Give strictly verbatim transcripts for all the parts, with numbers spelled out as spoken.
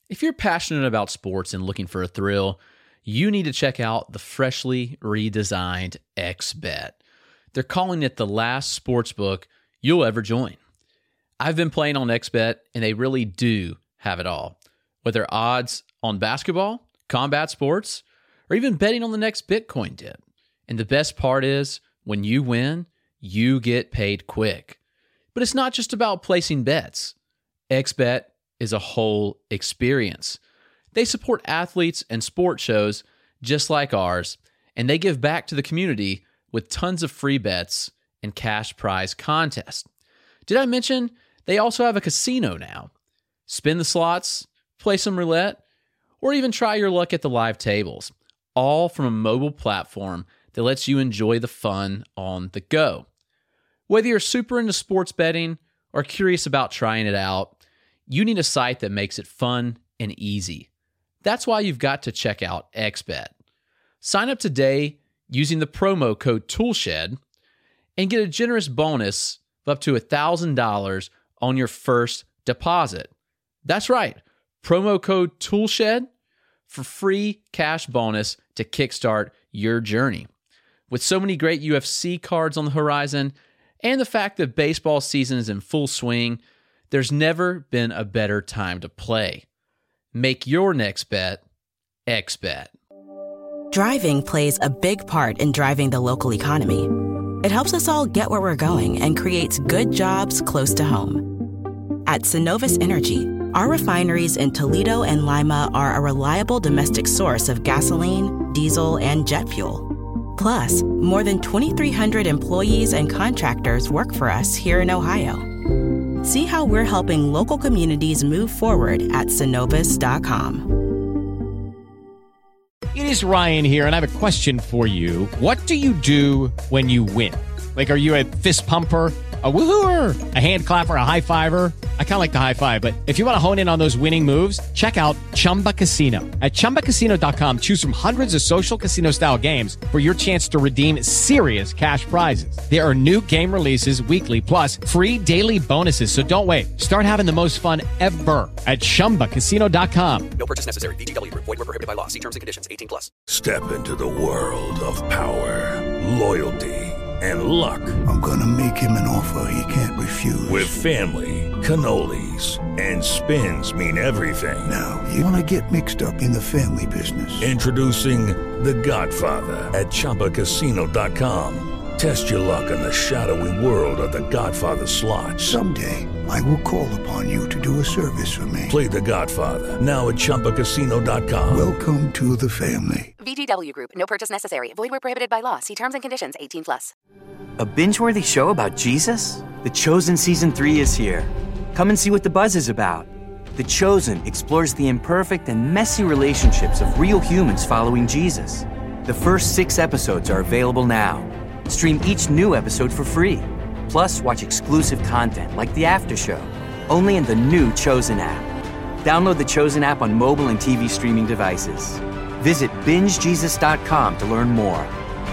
If you're passionate about sports and looking for a thrill, you need to check out the freshly redesigned XBet. They're calling it the last sportsbook you'll ever join. I've been playing on XBet, and they really do have it all. Whether odds on basketball, combat sports, or even betting on the next Bitcoin dip. And the best part is, when you win, you get paid quick. But it's not just about placing bets. XBet is a whole experience. They support athletes and sport shows just like ours, and they give back to the community with tons of free bets and cash prize contests. Did I mention they also have a casino now? Spin the slots, play some roulette, or even try your luck at the live tables, all from a mobile platform that lets you enjoy the fun on the go. Whether you're super into sports betting or curious about trying it out, you need a site that makes it fun and easy. That's why you've got to check out XBet. Sign up today using the promo code TOOLSHED and get a generous bonus of up to one thousand dollars on your first deposit. That's right, promo code TOOLSHED for free cash bonus to kickstart your journey. With so many great U F C cards on the horizon and the fact that baseball season is in full swing, there's never been a better time to play. Make your next bet XBet. Driving plays a big part in driving the local economy. It helps us all get where we're going and creates good jobs close to home. At Synovus Energy, our refineries in Toledo and Lima are a reliable domestic source of gasoline, diesel, and jet fuel. Plus, more than twenty-three hundred employees and contractors work for us here in Ohio. See how we're helping local communities move forward at Synovus dot com. It is Ryan here, and I have a question for you. What do you do when you win? Like, are you a fist pumper, a woohooer, a hand clapper, a high fiver? I kind of like the high five, but if you want to hone in on those winning moves, check out Chumba Casino. At Chumba Casino dot com, choose from hundreds of social casino-style games for your chance to redeem serious cash prizes. There are new game releases weekly, plus free daily bonuses, so don't wait. Start having the most fun ever at Chumba Casino dot com. No purchase necessary. V G W. Void where prohibited by law. See terms and conditions. eighteen plus. Step into the world of power, loyalty, and luck. I'm gonna make him an offer he can't refuse. With family, cannolis, and spins mean everything. Now, you wanna get mixed up in the family business. Introducing The Godfather at Chumba Casino dot com. Test your luck in the shadowy world of The Godfather slot. Someday, I will call upon you to do a service for me. Play The Godfather, now at Chumba Casino dot com. Welcome to the family. V G W Group. No purchase necessary. Void where prohibited by law. See terms and conditions. eighteen plus. A binge-worthy show about Jesus? The Chosen Season three is here. Come and see what the buzz is about. The Chosen explores the imperfect and messy relationships of real humans following Jesus. The first six episodes are available now. Stream each new episode for free. Plus, watch exclusive content like The After Show, only in the new Chosen app. Download the Chosen app on mobile and T V streaming devices. Visit binge jesus dot com to learn more.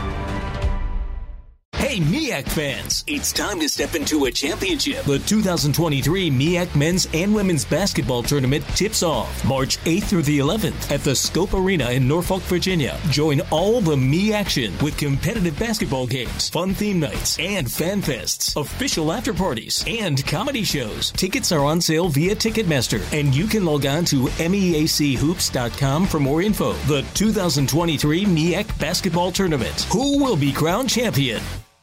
Hey, MEAC fans, it's time to step into a championship. The two thousand twenty-three MEAC Men's and Women's Basketball Tournament tips off March eighth through the eleventh at the Scope Arena in Norfolk, Virginia. Join all the Me action with competitive basketball games, fun theme nights, and fan fests, official after parties, and comedy shows. Tickets are on sale via Ticketmaster, and you can log on to meac hoops dot com for more info. The two thousand twenty-three MEAC Basketball Tournament. Who will be crowned champion?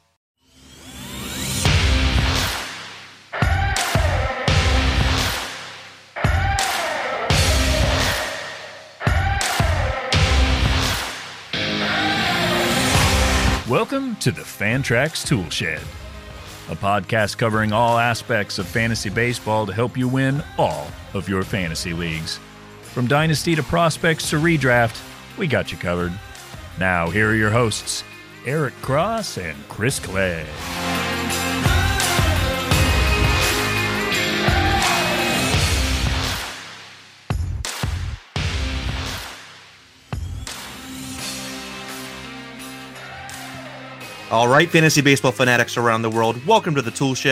Welcome to the Fantrax Tool Shed, a podcast covering all aspects of fantasy baseball to help you win all of your fantasy leagues. From dynasty to prospects to redraft, we got you covered. Now, here are your hosts, Eric Cross and Chris Clay. All right, fantasy baseball fanatics around the world, welcome to the Tool Shed.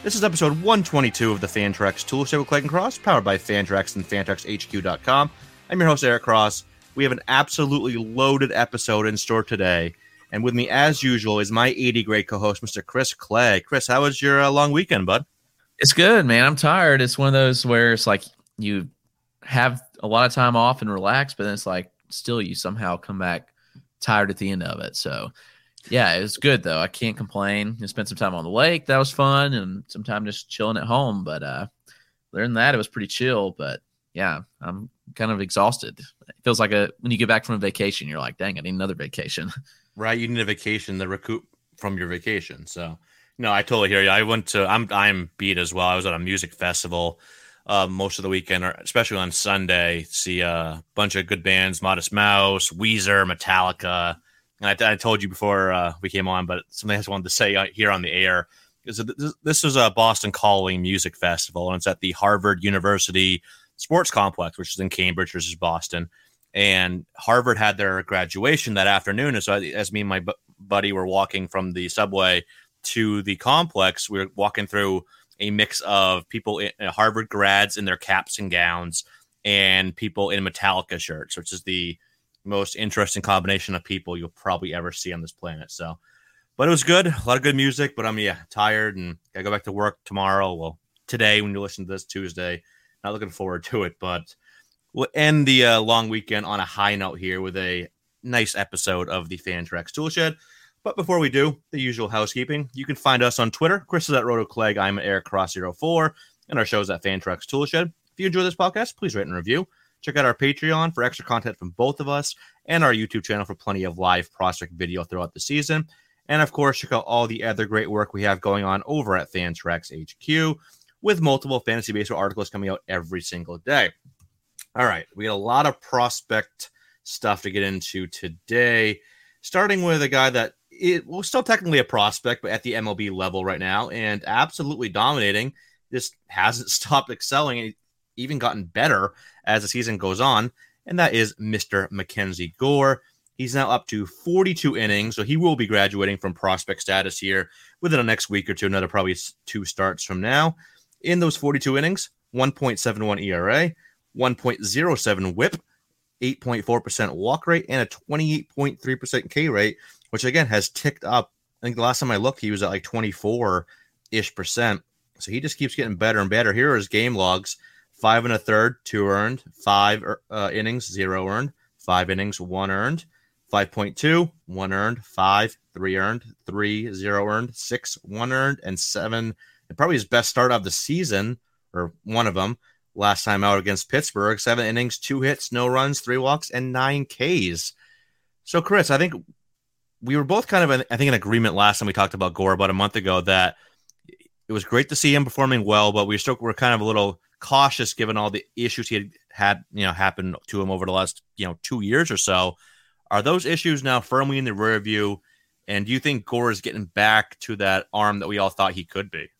This is episode one twenty-two of the Fantrax Tool Shed with Clegg and Cross, powered by Fantrax and Fantrax H Q dot com. I'm your host, Eric Cross. We have an absolutely loaded episode in store today. And with me, as usual, is my eighty-grade co-host, Mister Chris Clegg. Chris, how was your uh, long weekend, bud? It's good, man. I'm tired. It's one of those where it's like you have a lot of time off and relax, but then it's like still you somehow come back tired at the end of it. So, yeah, it was good, though. I can't complain. I spent some time on the lake. That was fun, and some time just chilling at home. But uh, other than that, it was pretty chill. But, yeah, I'm kind of exhausted. It feels like a when you get back from a vacation, you're like, dang, I need another vacation. Right, you need a vacation to recoup from your vacation. So, no, I totally hear you. I went to – I'm I'm beat as well. I was at a music festival uh, most of the weekend, or especially on Sunday, see a bunch of good bands, Modest Mouse, Weezer, Metallica. And I, I told you before uh, we came on, but something I just wanted to say here on the air is that this, this is a Boston Calling Music Festival, and it's at the Harvard University Sports Complex, which is in Cambridge, which is Boston. And Harvard had their graduation that afternoon. And so as me and my bu- buddy were walking from the subway to the complex, we were walking through a mix of people, in, uh, Harvard grads in their caps and gowns, and people in Metallica shirts, which is the most interesting combination of people you'll probably ever see on this planet. So, but it was good. A lot of good music, but I'm, yeah, tired and gotta go back to work tomorrow. Well, today, when you listen to this Tuesday, not looking forward to it, but we'll end the uh, long weekend on a high note here with a nice episode of the Fantrax Tool Shed. But before we do, the usual housekeeping. You can find us on Twitter. Chris is at RotoClegg. I'm at Eric Cross zero four, and our show's at Fantrax Tool Shed. If you enjoy this podcast, please rate and review. Check out our Patreon for extra content from both of us, and our YouTube channel for plenty of live prospect video throughout the season. And, of course, check out all the other great work we have going on over at Fantrax H Q with multiple fantasy baseball articles coming out every single day. All right, we got a lot of prospect stuff to get into today, starting with a guy that it was still technically a prospect, but at the M L B level right now, and absolutely dominating. Just hasn't stopped excelling and even gotten better as the season goes on, and that is Mister Mackenzie Gore. He's now up to forty-two innings, so he will be graduating from prospect status here within the next week or two, another probably two starts from now. In those forty-two innings, one point seven one E R A, one point oh seven whip, eight point four percent walk rate, and a twenty-eight point three percent K rate, which again has ticked up. I think the last time I looked, he was at like twenty-four-ish percent. So he just keeps getting better and better. Here are his game logs. Five and a third, two earned. Five uh, innings, zero earned. Five innings, one earned. five point two, one earned. Five, three earned. Three, zero earned. Six, one earned. And seven, and probably his best start of the season, or one of them, last time out against Pittsburgh. Seven innings, two hits, no runs, three walks, and nine Ks. So, Chris, I think we were both kind of, in, I think, in agreement last time we talked about Gore about a month ago that it was great to see him performing well, but we still were kind of a little cautious given all the issues he had had, you know, happen to him over the last, you know, two years or so. Are those issues now firmly in the rear view? And do you think Gore is getting back to that arm that we all thought he could be?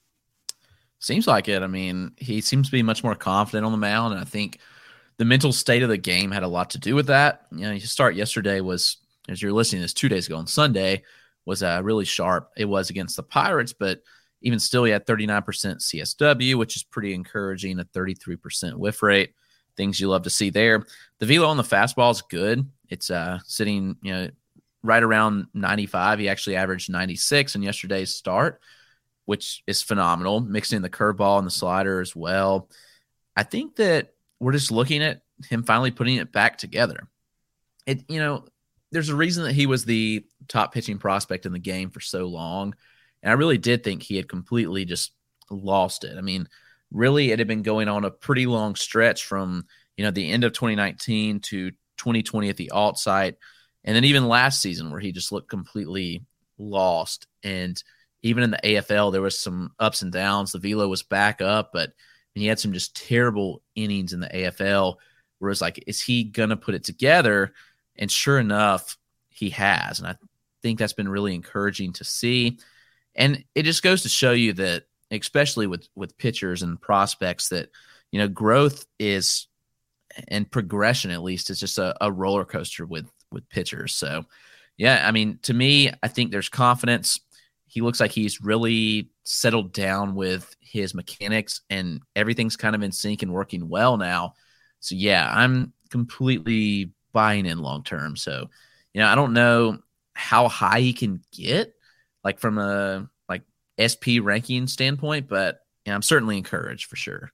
Seems like it. I mean, he seems to be much more confident on the mound, and I think the mental state of the game had a lot to do with that. You know, his start yesterday was, as you're listening to this two days ago on Sunday, was uh, really sharp. It was against the Pirates, but even still, he had thirty-nine percent C S W, which is pretty encouraging, a thirty-three percent whiff rate. Things you love to see there. The velo on the fastball is good. It's uh, sitting, you know, right around ninety-five. He actually averaged ninety-six in yesterday's start, which is phenomenal. Mixing in the curveball and the slider as well. I think that we're just looking at him finally putting it back together. It, you know, there's a reason that he was the top pitching prospect in the game for so long. And I really did think he had completely just lost it. I mean, really, it had been going on a pretty long stretch from, you know, the end of twenty nineteen to twenty twenty at the alt site. And then even last season where he just looked completely lost. And even in the A F L, there was some ups and downs. The velo was back up, but he had some just terrible innings in the A F L where it's like, is he going to put it together? And sure enough, he has. And I think that's been really encouraging to see. And it just goes to show you that, especially with, with pitchers and prospects, that, you know, growth is, and progression at least, is just a, a roller coaster with, with pitchers. So, yeah, I mean, to me, I think there's confidence. he looks like he's really settled down with his mechanics, and everything's kind of in sync and working well now. So, yeah, I'm completely buying in long term. So, you know, I don't know how high he can get, like from a like S P ranking standpoint, but yeah, I'm certainly encouraged for sure.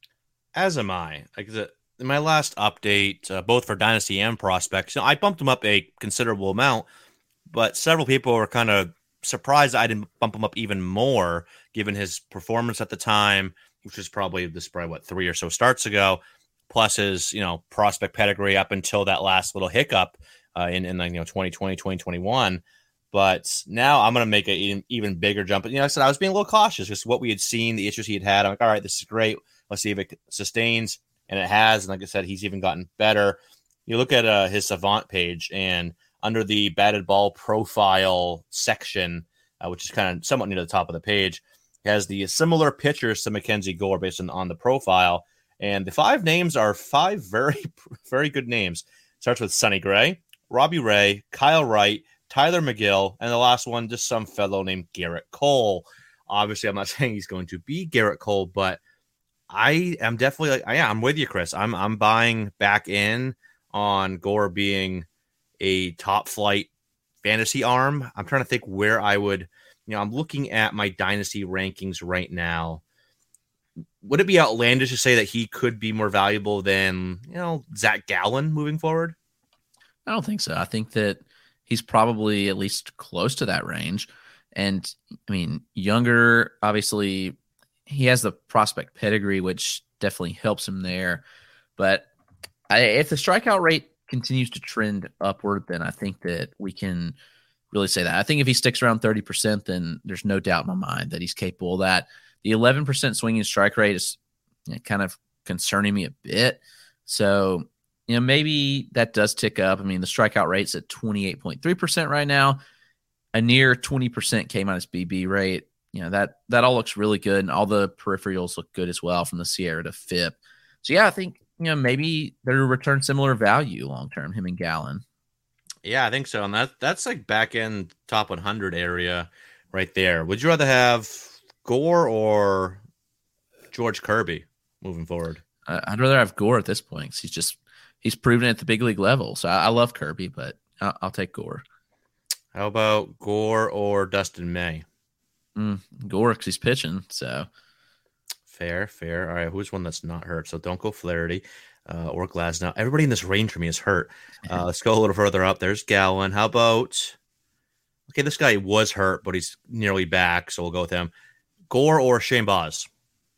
As am I. Like the, in my last update, uh, both for Dynasty and Prospects, you know, I bumped him up a considerable amount, but several people were kind of surprised I didn't bump him up even more, given his performance at the time, which was probably this probably what three or so starts ago, plus his you know prospect pedigree up until that last little hiccup uh, in in like, you know twenty twenty, twenty twenty-one. But now I'm going to make an even, even bigger jump. But you know, like I said, I was being a little cautious, just what we had seen, the issues he had had. I'm like, all right, this is great. Let's see if it sustains, and it has. And like I said, he's even gotten better. You look at uh, his Savant page, and under the batted ball profile section, uh, which is kind of somewhat near the top of the page, he has the similar pictures to Mackenzie Gore based on, on the profile. And the five names are five very, very good names. Starts with Sonny Gray, Robbie Ray, Kyle Wright, Tyler McGill, and the last one, just some fellow named Garrett Cole. Obviously, I'm not saying he's going to be Garrett Cole, but I am definitely like, yeah, I'm with you, Chris. I'm I'm buying back in on Gore being a top flight fantasy arm. I'm trying to think where I would, you know, I'm looking at my dynasty rankings right now. Would it be outlandish to say that he could be more valuable than, you know, Zach Gallen moving forward? I don't think so. I think that he's probably at least close to that range. And I mean, younger, obviously, he has the prospect pedigree, which definitely helps him there. But I, if the strikeout rate continues to trend upward, then I think that we can really say that. I think if he sticks around thirty percent, then there's no doubt in my mind that he's capable of that. The eleven percent swinging strike rate is, you know, kind of concerning me a bit. So, you know, maybe that does tick up. I mean, the strikeout rate's at twenty-eight point three percent right now. A near twenty percent K minus B B rate. You know, that that all looks really good, and all the peripherals look good as well, from the Sierra to F I P. So, yeah, I think, you know, maybe they'll return similar value long term, him and Gallen. Yeah, I think so. And that that's like back end top one hundred area right there. Would you rather have Gore or George Kirby moving forward? Uh, I'd rather have Gore at this point, because he's just he's proven it at the big league level. So I, I love Kirby, but I'll, I'll take Gore. How about Gore or Dustin May? Mm, Gore, because he's pitching. So fair, fair. All right, who's one that's not hurt? So don't go Flaherty uh, or Glasnow. Everybody in this range for me is hurt. Uh, let's go a little further up. There's Gallen. How about? Okay, this guy was hurt, but he's nearly back, so we'll go with him. Gore or Shane Baz?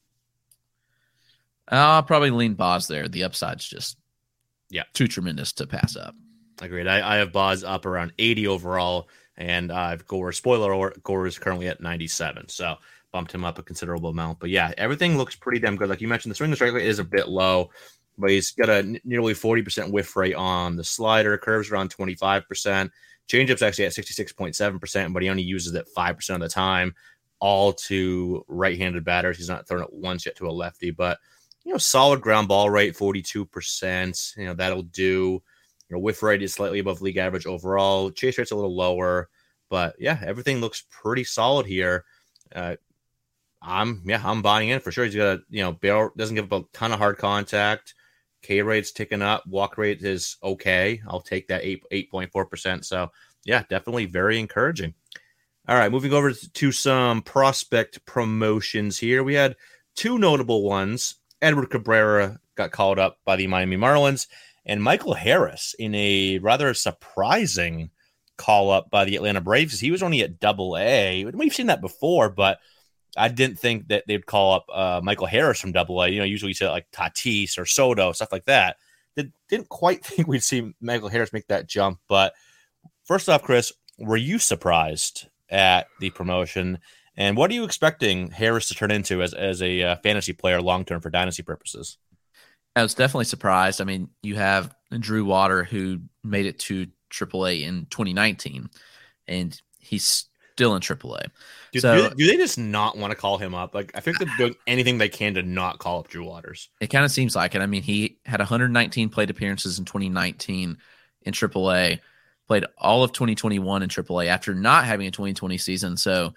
I'll probably lean Baz there. The upside's just yeah too tremendous to pass up. Agreed. I, I have Baz up around eighty overall, and I've Gore. Spoiler alert, Gore is currently at ninety-seven, so bumped him up a considerable amount. But yeah, everything looks pretty damn good. Like you mentioned, the swing and strike rate is a bit low, but he's got a nearly forty percent whiff rate on the slider. Curves around twenty-five percent. Changeup's actually at sixty-six point seven percent, but he only uses it five percent of the time, all to right-handed batters. He's not thrown it once yet to a lefty, but, you know, solid ground ball rate, forty-two percent. You know, that'll do. You know, whiff rate is slightly above league average overall. Chase rate's a little lower, but yeah, everything looks pretty solid here. Uh, I'm, yeah, I'm buying in for sure. He's got a, you know, barrel, doesn't give up a ton of hard contact. K rate's ticking up. Walk rate is okay. I'll take that eight, eight point four percent. So yeah, definitely very encouraging. All right, moving over to some prospect promotions here. We had two notable ones. Edward Cabrera got called up by the Miami Marlins, and Michael Harris in a rather surprising call up by the Atlanta Braves. He was only at double A. We've seen that before, but I didn't think that they'd call up uh, Michael Harris from double A. You know, usually you say like Tatis or Soto, stuff like that. They didn't quite think we'd see Michael Harris make that jump. But first off, Chris, were you surprised at the promotion? And what are you expecting Harris to turn into as, as a uh, fantasy player long-term for dynasty purposes? I was definitely surprised. I mean, you have Drew Water, who made it to triple A in twenty nineteen, and he's still in triple A. Do, so, do, do they just not want to call him up? Like, I think they're doing anything they can to not call up Drew Waters. It kind of seems like it. I mean, he had one hundred nineteen plate appearances in twenty nineteen in triple A, played all of twenty twenty-one in triple A after not having a twenty twenty season. So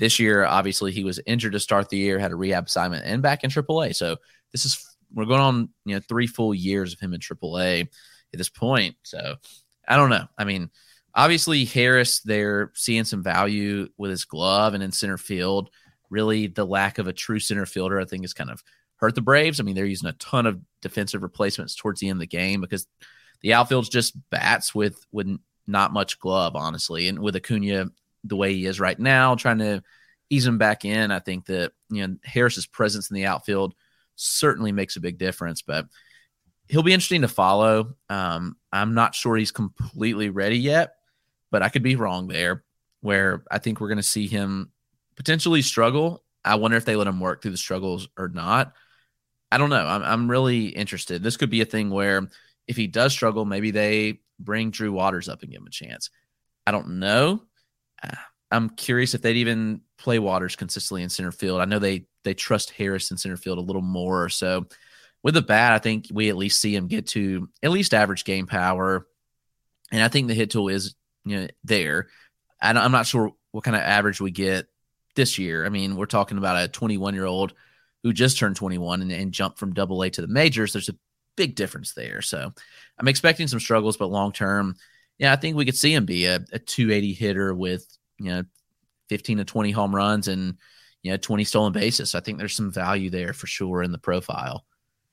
This year, obviously, he was injured to start the year, had a rehab assignment, and back in triple A. So this is we're going on, you know, three full years of him in triple A at this point. So I don't know. I mean, obviously Harris, they're seeing some value with his glove and in center field. Really, the lack of a true center fielder, I think, has kind of hurt the Braves. I mean, they're using a ton of defensive replacements towards the end of the game because the outfield's just bats with with not much glove, honestly. And with Acuna the way he is right now, trying to ease him back in, I think that, you know, Harris's presence in the outfield certainly makes a big difference. But he'll be interesting to follow. Um, I'm not sure he's completely ready yet, but I could be wrong there, where I think we're going to see him potentially struggle. I wonder if they let him work through the struggles or not. I don't know. I'm, I'm really interested. This could be a thing where if he does struggle, maybe they bring Drew Waters up and give him a chance. I don't know. I'm curious if they'd even play Waters consistently in center field. I know they they trust Harris in center field a little more. So with the bat, I think we at least see him get to at least average game power. And I think the hit tool is, you know, there. I I'm not sure what kind of average we get this year. I mean, we're talking about a twenty-one-year-old who just turned twenty-one and, and jumped from double A to the majors. There's a big difference there. So I'm expecting some struggles, but long-term, yeah, I think we could see him be a, a two eighty hitter with, you know, fifteen to twenty home runs and, you know, twenty stolen bases. So I think there's some value there for sure in the profile.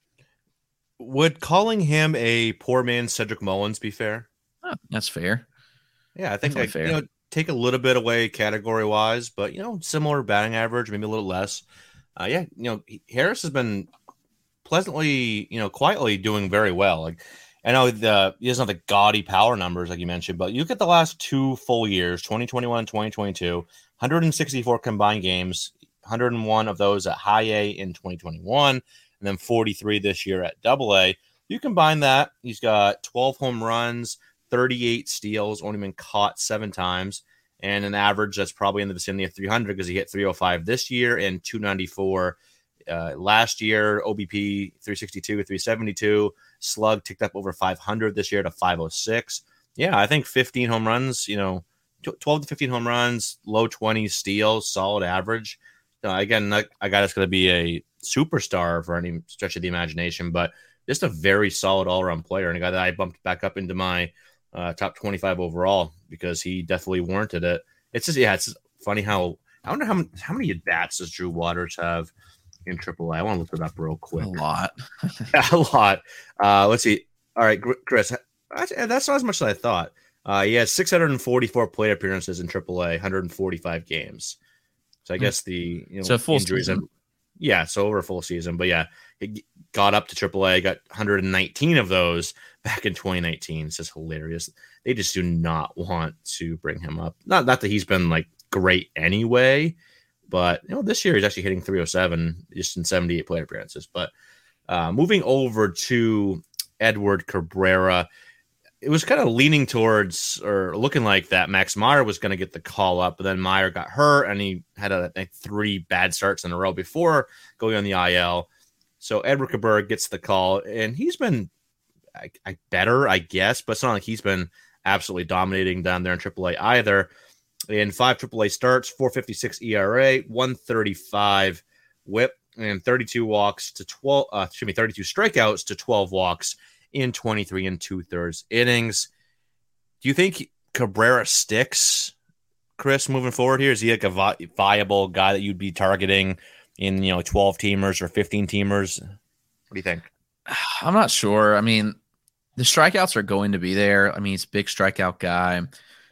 Would calling him a poor man's Cedric Mullins be fair? Oh, that's fair. Yeah, I think Definitely I, fair. You know, take a little bit away category-wise, but, you know, similar batting average, maybe a little less. Uh, yeah, you know, Harris has been pleasantly, you know, quietly doing very well. Like, I know the he doesn't have the gaudy power numbers like you mentioned, but you look at the last two full years, twenty twenty-one, twenty twenty-two, one hundred sixty-four combined games, one hundred one of those at high A in twenty twenty-one, and then forty-three this year at double A. You combine that, he's got twelve home runs, thirty-eight steals, only been caught seven times, and an average that's probably in the vicinity of three hundred because he hit three oh five this year and two ninety-four uh, last year. O B P three sixty-two, three seventy-two. Slug ticked up over five hundred this year to five oh six. Yeah, I think fifteen home runs, you know, twelve to fifteen home runs, low twenties steals, solid average. You know, again, not a guy that's going to be a superstar for any stretch of the imagination, but just a very solid all-around player and a guy that I bumped back up into my uh, top twenty-five overall because he definitely warranted it. It's just, yeah, it's funny how, I wonder how many, how many at-bats does Drew Waters have in triple A? I want to look it up real quick. A lot. Yeah, a lot. Uh, let's see. All right, Chris, that's, that's not as much as I thought. Uh, he has six hundred forty-four plate appearances in triple A, one hundred forty-five games. So I guess the you know so full injuries season. Have, yeah, so over a full season. But yeah, he got up to triple A, got one hundred nineteen of those back in twenty nineteen. It's just hilarious. They just do not want to bring him up. Not not that he's been like great anyway, but you know this year he's actually hitting three oh seven just in seventy-eight plate appearances. But uh, moving over to Edward Cabrera, it was kind of leaning towards or looking like that Max Meyer was going to get the call up, but then Meyer got hurt and he had a, like three bad starts in a row before going on the I L. So Edward Cabrera gets the call, and he's been I, I, better, I guess, but it's not like he's been absolutely dominating down there in triple A either. In five triple A starts, four fifty-six E R A, one thirty-five whip, and thirty-two walks to twelve. Uh, excuse me, thirty-two strikeouts to twelve walks in twenty-three and two-thirds innings. Do you think Cabrera sticks, Chris, moving forward here? Is he like a vi- viable guy that you'd be targeting in, you know, twelve-teamers or fifteen-teamers? What do you think? I'm not sure. I mean, the strikeouts are going to be there. I mean, he's a big strikeout guy.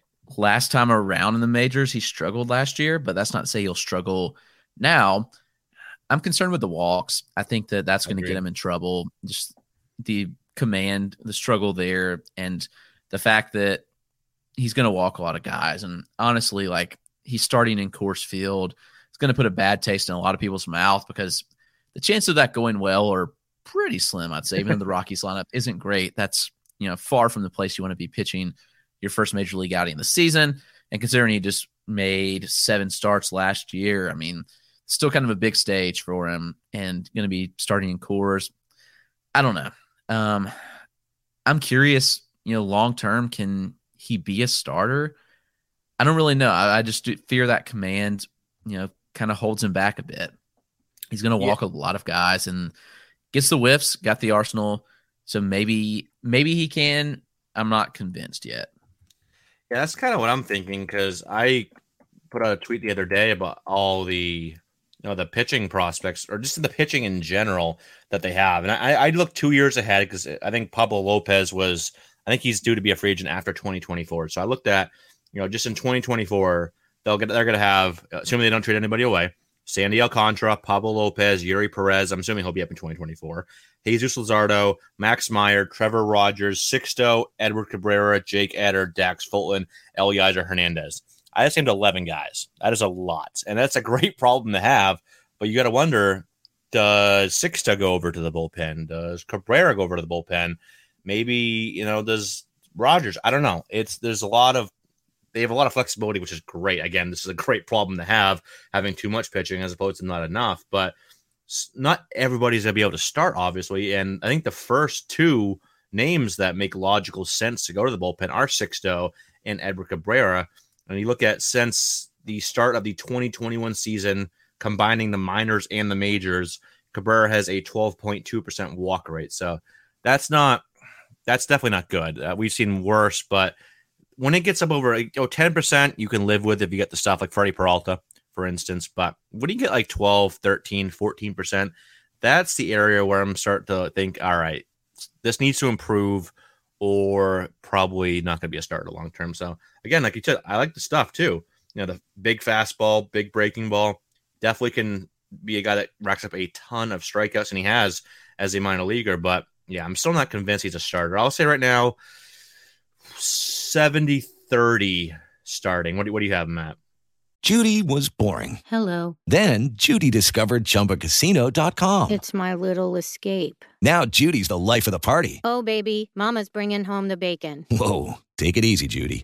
Last time around in the majors, he struggled last year, but that's not to say he'll struggle now. I'm concerned with the walks. I think that that's going to get him in trouble. Just the command, the struggle there, and the fact that he's going to walk a lot of guys. And honestly, like, he's starting in Coors Field. It's going to put a bad taste in a lot of people's mouth because the chances of that going well are pretty slim, I'd say. Even though the Rockies lineup isn't great, that's, you know, far from the place you want to be pitching your first major league outing of the season. And considering he just made seven starts last year, I mean, still kind of a big stage for him and going to be starting in Coors. I don't know. Um, I'm curious, you know, long-term, can he be a starter? I don't really know. I, I just do fear that command, you know, kind of holds him back a bit. He's going to walk yeah. a lot of guys and gets the whiffs, got the arsenal. So maybe, maybe he can. I'm not convinced yet. Yeah, that's kind of what I'm thinking, because I put out a tweet the other day about all the, you know, the pitching prospects, or just the pitching in general that they have. And I, I look two years ahead, because I think Pablo Lopez was, I think he's due to be a free agent after twenty twenty-four. So I looked at, you know, just in twenty twenty-four, they'll get, they're going to have, assuming they don't trade anybody away, Sandy Alcantara, Pablo Lopez, Yuri Perez. I'm assuming he'll be up in twenty twenty-four. Jesus Luzardo, Max Meyer, Trevor Rogers, Sixto, Edward Cabrera, Jake Eder, Dax Fulton, Eliezer Hernandez. I just named eleven guys. That is a lot. And that's a great problem to have. But you got to wonder, does Sixto go over to the bullpen? Does Cabrera go over to the bullpen? Maybe, you know, does Rogers? I don't know. It's there's a lot of They have a lot of flexibility, which is great. Again, this is a great problem to have, having too much pitching as opposed to not enough. But not everybody's going to be able to start, obviously. And I think the first two names that make logical sense to go to the bullpen are Sixto and Edward Cabrera. And you look at, since the start of the twenty twenty-one season, combining the minors and the majors, Cabrera has a twelve point two percent walk rate. So that's not, that's definitely not good. Uh, we've seen worse, but when it gets up over you know, ten percent, you can live with if you get the stuff like Freddie Peralta, for instance. But when you get like twelve, thirteen, fourteen percent, that's the area where I'm starting to think, all right, this needs to improve, or probably not going to be a starter long term. So again, like you said, I like the stuff too. You know, the big fastball, big breaking ball, definitely can be a guy that racks up a ton of strikeouts, and he has as a minor leaguer. But yeah, I'm still not convinced he's a starter. I'll say right now, seventy thirty starting. What do, what do you have, Matt? Judy was boring. Hello. Then Judy discovered Chumba Casino dot com. It's my little escape. Now Judy's the life of the party. Oh, baby, mama's bringing home the bacon. Whoa, take it easy, Judy.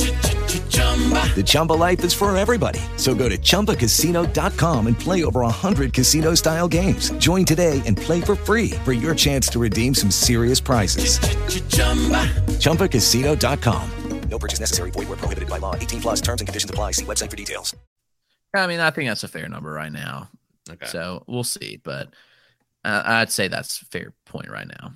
The Chumba life is for everybody. So go to Chumba Casino dot com and play over one hundred casino-style games. Join today and play for free for your chance to redeem some serious prizes. Chumba Casino dot com. No purchase necessary. Void where prohibited by law. eighteen plus terms and conditions apply. See website for details. I mean, I think that's a fair number right now. Okay. So we'll see. But uh, I'd say that's a fair point right now.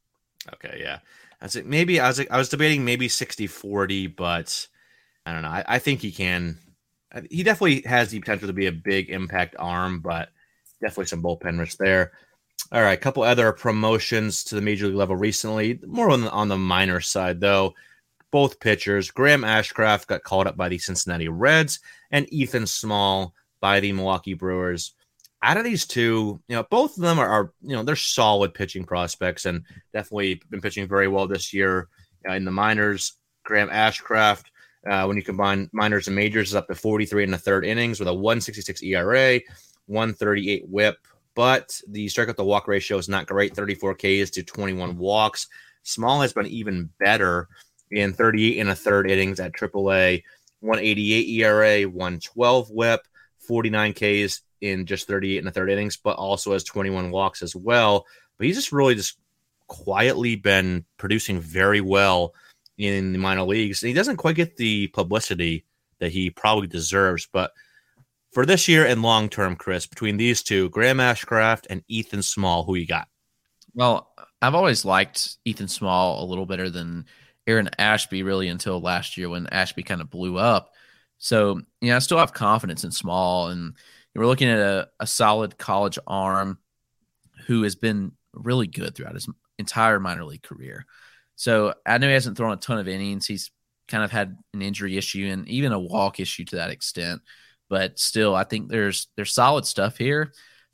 Okay, yeah. I was, maybe I was I was debating maybe sixty forty, but I don't know. I, I think he can. He definitely has the potential to be a big impact arm, but definitely some bullpen risk there. All right, a couple other promotions to the major league level recently. More on the, on the minor side, though. Both pitchers, Graham Ashcraft got called up by the Cincinnati Reds, and Ethan Small by the Milwaukee Brewers. Out of these two, you know, both of them are, are you know, they're solid pitching prospects and definitely been pitching very well this year uh, in the minors. Graham Ashcraft, uh, when you combine minors and majors, is up to forty-three and a third innings with a one sixty-six E R A, one thirty-eight whip. But the strikeout to walk ratio is not great, thirty-four Ks to twenty-one walks. Small has been even better in thirty-eight and a third innings at triple A, one eighty-eight E R A, one twelve whip, forty-nine Ks in just thirty-eight and a third innings, but also has twenty-one walks as well. But he's just really just quietly been producing very well in the minor leagues. And he doesn't quite get the publicity that he probably deserves. But for this year and long term, Chris, between these two, Graham Ashcraft and Ethan Small, who you got? Well, I've always liked Ethan Small a little better than Aaron Ashby, really, until last year when Ashby kind of blew up. So, you know, I still have confidence in Small, and we're looking at a, a solid college arm who has been really good throughout his entire minor league career. So I know he hasn't thrown a ton of innings. He's kind of had an injury issue and even a walk issue to that extent. But still, I think there's there's solid stuff here.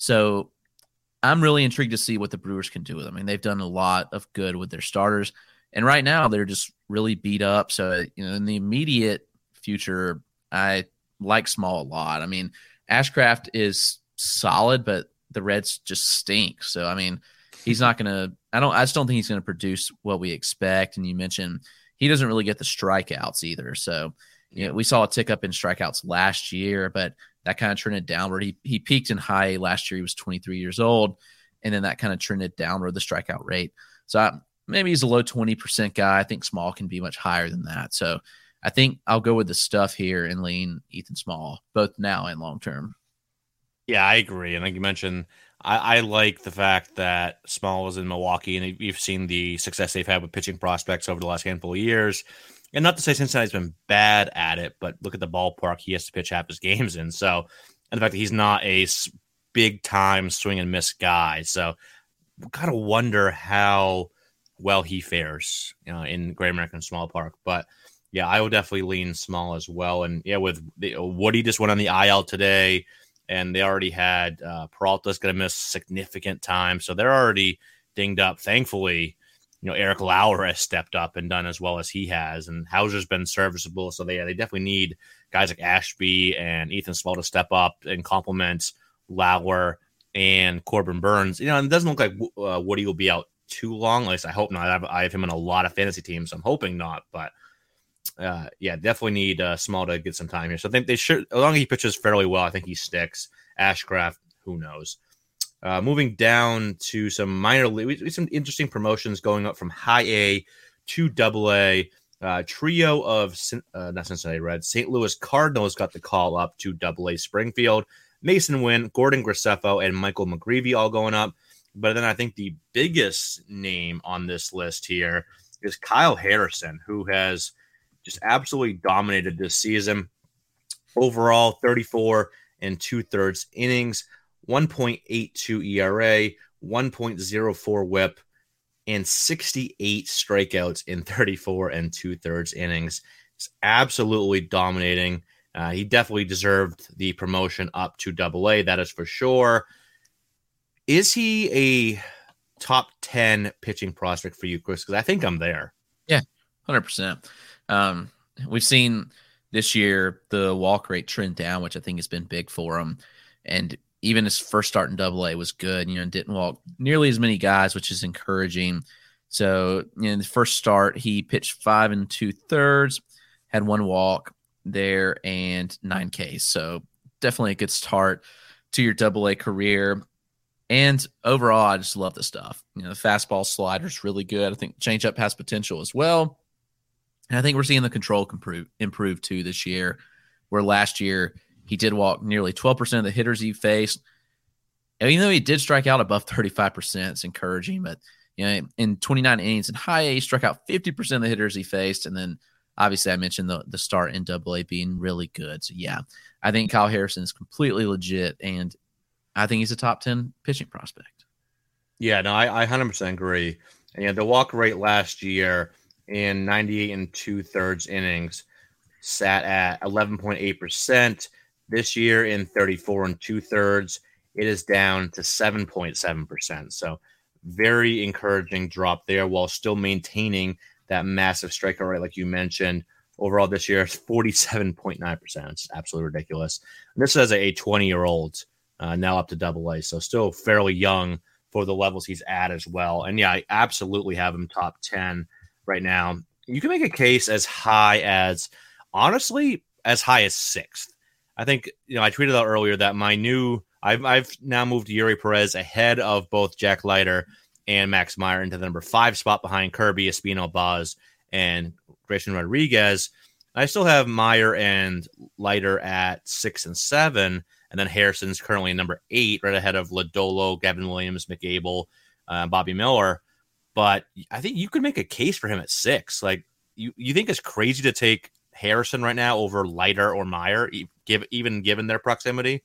So I'm really intrigued to see what the Brewers can do with him. I mean, they've done a lot of good with their starters. And right now, they're just really beat up. So, you know, in the immediate future, I like Small a lot. I mean, Ashcraft is solid, but the Reds just stink. So, I mean, he's not going to – I don't. I just don't think he's going to produce what we expect. And you mentioned he doesn't really get the strikeouts either. So, you know, we saw a tick up in strikeouts last year, but that kind of trended downward. He, he peaked in high A last year. He was twenty-three years old, and then that kind of trended downward, the strikeout rate. So, I, maybe he's a low twenty percent guy. I think Small can be much higher than that. So I think I'll go with the stuff here and lean Ethan Small, both now and long term. Yeah, I agree. And like you mentioned, I, I like the fact that Small is in Milwaukee, and you've seen the success they've had with pitching prospects over the last handful of years. And not to say Cincinnati's been bad at it, but look at the ballpark he has to pitch half his games in. So, and the fact that he's not a big time swing and miss guy. So, kind of wonder how well he fares, you know, in Great American Small Park. But yeah, I will definitely lean Small as well. And yeah, with the, Woody just went on the I L today, and they already had uh, Peralta's going to miss significant time, so they're already dinged up. Thankfully, you know, Eric Lauer has stepped up and done as well as he has, and Hauser's been serviceable. So they yeah, they definitely need guys like Ashby and Ethan Small to step up and complement Lauer and Corbin Burns. You know, and it doesn't look like uh, Woody will be out too long. At least I hope not. I have, I have him in a lot of fantasy teams, so I'm hoping not. But uh, yeah, definitely need uh, Small to get some time here. So I think they should, as long as he pitches fairly well, I think he sticks. Ashcraft, who knows? Uh, moving down to some minor league, some interesting promotions going up from high A to double A. Uh, trio of uh, not Cincinnati Reds, Saint Louis Cardinals got the call up to double A Springfield. Mason Wynn, Gordon Graceffo, and Michael McGreevy all going up. But then I think the biggest name on this list here is Kyle Harrison, who has just absolutely dominated this season. Overall, thirty-four and two-thirds innings, one point eight two E R A, one point oh four whip, and sixty-eight strikeouts in thirty-four and two-thirds innings. It's absolutely dominating. Uh, he definitely deserved the promotion up to double A, that is for sure. Is he a top ten pitching prospect for you, Chris? Because I think I'm there. Yeah, one hundred percent. Um, we've seen this year the walk rate trend down, which I think has been big for him. And even his first start in double A was good, you know, didn't walk nearly as many guys, which is encouraging. So, you know, in the first start, he pitched five and two thirds, had one walk there and nine Ks. So definitely a good start to your double A career. And overall, I just love the stuff. You know, the fastball slider is really good. I think changeup has potential as well. And I think we're seeing the control improve, improve too this year, where last year he did walk nearly twelve percent of the hitters he faced. And even though he did strike out above thirty-five percent, it's encouraging. But, you know, in twenty-nine innings in high A, he struck out fifty percent of the hitters he faced. And then obviously I mentioned the, the start in double A being really good. So, yeah, I think Kyle Harrison is completely legit, and I think he's a top ten pitching prospect. Yeah, no, I, I one hundred percent agree. And yeah, the walk rate last year in ninety-eight and two-thirds innings sat at eleven point eight percent. This year in thirty-four and two-thirds, it is down to seven point seven percent. So very encouraging drop there while still maintaining that massive strikeout rate like you mentioned. Overall this year, it's forty-seven point nine percent. It's absolutely ridiculous. And this is a twenty-year-old uh, now up to double A, so still fairly young for the levels he's at as well. And yeah, I absolutely have him top ten right now. You can make a case as high as, honestly, as high as sixth. I think, you know, I tweeted out earlier that my new, I've, I've now moved Yuri Perez ahead of both Jack Leiter and Max Meyer into the number five spot behind Kirby, Espino, Baz, and Grayson Rodriguez. I still have Meyer and Leiter at six and seven, and then Harrison's currently number eight, right ahead of Lodolo, Gavin Williams, McAble, uh, Bobby Miller. But I think you could make a case for him at six. Like, you, you think it's crazy to take Harrison right now over Leiter or Meyer, give, even given their proximity?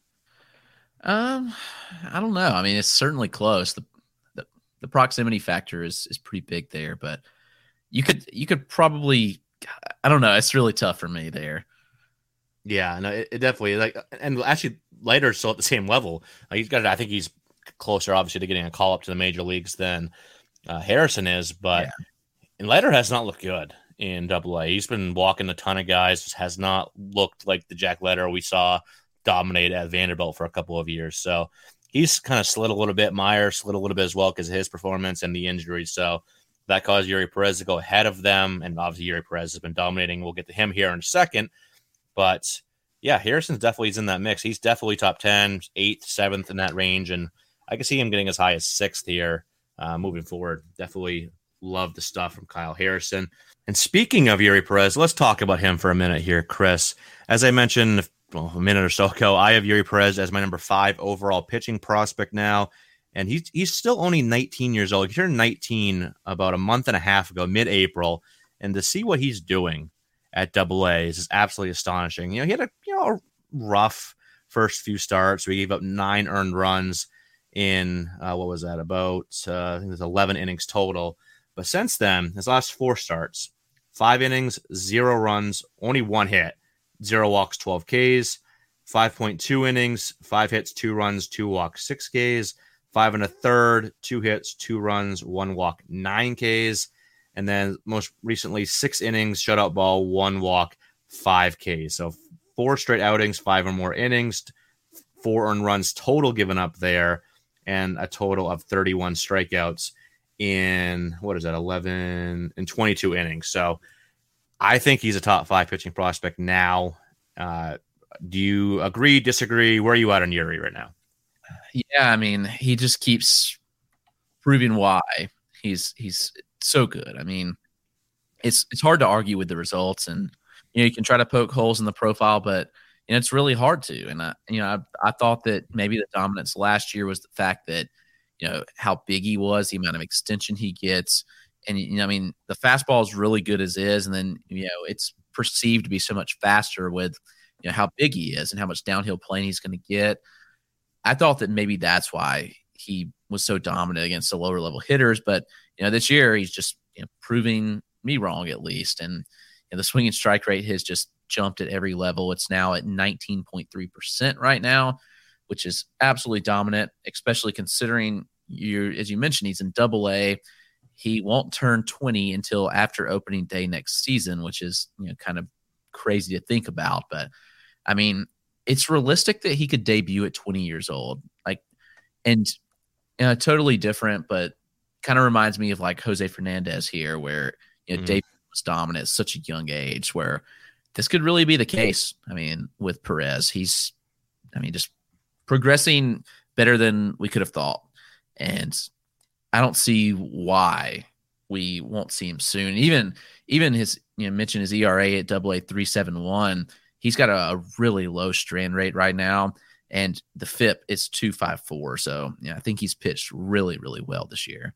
Um, I don't know. I mean, it's certainly close. The, the the proximity factor is is pretty big there, but you could you could probably, I don't know. It's really tough for me there. Yeah, no, it, it definitely like, and actually Leiter's still at the same level. Uh, he's got, I think he's closer, obviously, to getting a call up to the major leagues than uh, Harrison is, but yeah. And Leiter has not looked good in double A. He's been walking a ton of guys, has not looked like the Jack Leiter we saw dominate at Vanderbilt for a couple of years. So he's kind of slid a little bit. Meyer slid a little bit as well because of his performance and the injuries. So that caused Yuri Perez to go ahead of them. And obviously Yuri Perez has been dominating. We'll get to him here in a second. But yeah, Harrison's definitely is in that mix. He's definitely top ten, eighth, seventh in that range. And I can see him getting as high as sixth here uh, moving forward. Definitely love the stuff from Kyle Harrison. And speaking of Eury Perez, let's talk about him for a minute here, Chris. As I mentioned well, a minute or so ago, I have Eury Perez as my number five overall pitching prospect now. And he's, he's still only nineteen years old. He turned nineteen about a month and a half ago, mid-April. And to see what he's doing at Double A is absolutely astonishing. You know, he had a you know a rough first few starts. We gave up nine earned runs in, uh, what was that, about, uh, I think it was eleven innings total. But since then, his last four starts, five innings, zero runs, only one hit, zero walks, twelve Ks, five point two innings, five hits, two runs, two walks, six Ks, five and a third, two hits, two runs, one walk, nine Ks. And then most recently, six innings, shutout ball, one walk, five Ks. So four straight outings, five or more innings, four earned runs total given up there, and a total of thirty-one strikeouts in, what is that, eleven and twenty-two innings. So I think he's a top five pitching prospect now. Uh, do you agree, disagree? Where are you at on Eury right now? Yeah, I mean, he just keeps proving why he's he's so good. I mean, it's it's hard to argue with the results, and you know you can try to poke holes in the profile, but you know it's really hard to. And I, you know, I, I thought that maybe the dominance last year was the fact that you know how big he was, the amount of extension he gets, and you know, I mean, the fastball is really good as is, and then you know it's perceived to be so much faster with you know how big he is and how much downhill playing he's going to get. I thought that maybe that's why he was so dominant against the lower level hitters, but you know this year he's just you know, proving me wrong at least, and you know, the swing and strike rate has just jumped at every level. It's now at nineteen point three percent right now, which is absolutely dominant, especially considering you, as you mentioned, he's in Double A. He won't turn twenty until after opening day next season, which is you know kind of crazy to think about, but I mean. It's realistic that he could debut at twenty years old, like, and you know, totally different, but kind of reminds me of like Jose Fernandez here, where you know mm-hmm. debut was dominant at such a young age. Where this could really be the case. I mean, with Perez, he's, I mean, just progressing better than we could have thought, and I don't see why we won't see him soon. Even even his, you know, mentioned his E R A at Double A three seven one. He's got a, a really low strand rate right now, and the F I P is two five four. So, yeah, I think he's pitched really, really well this year.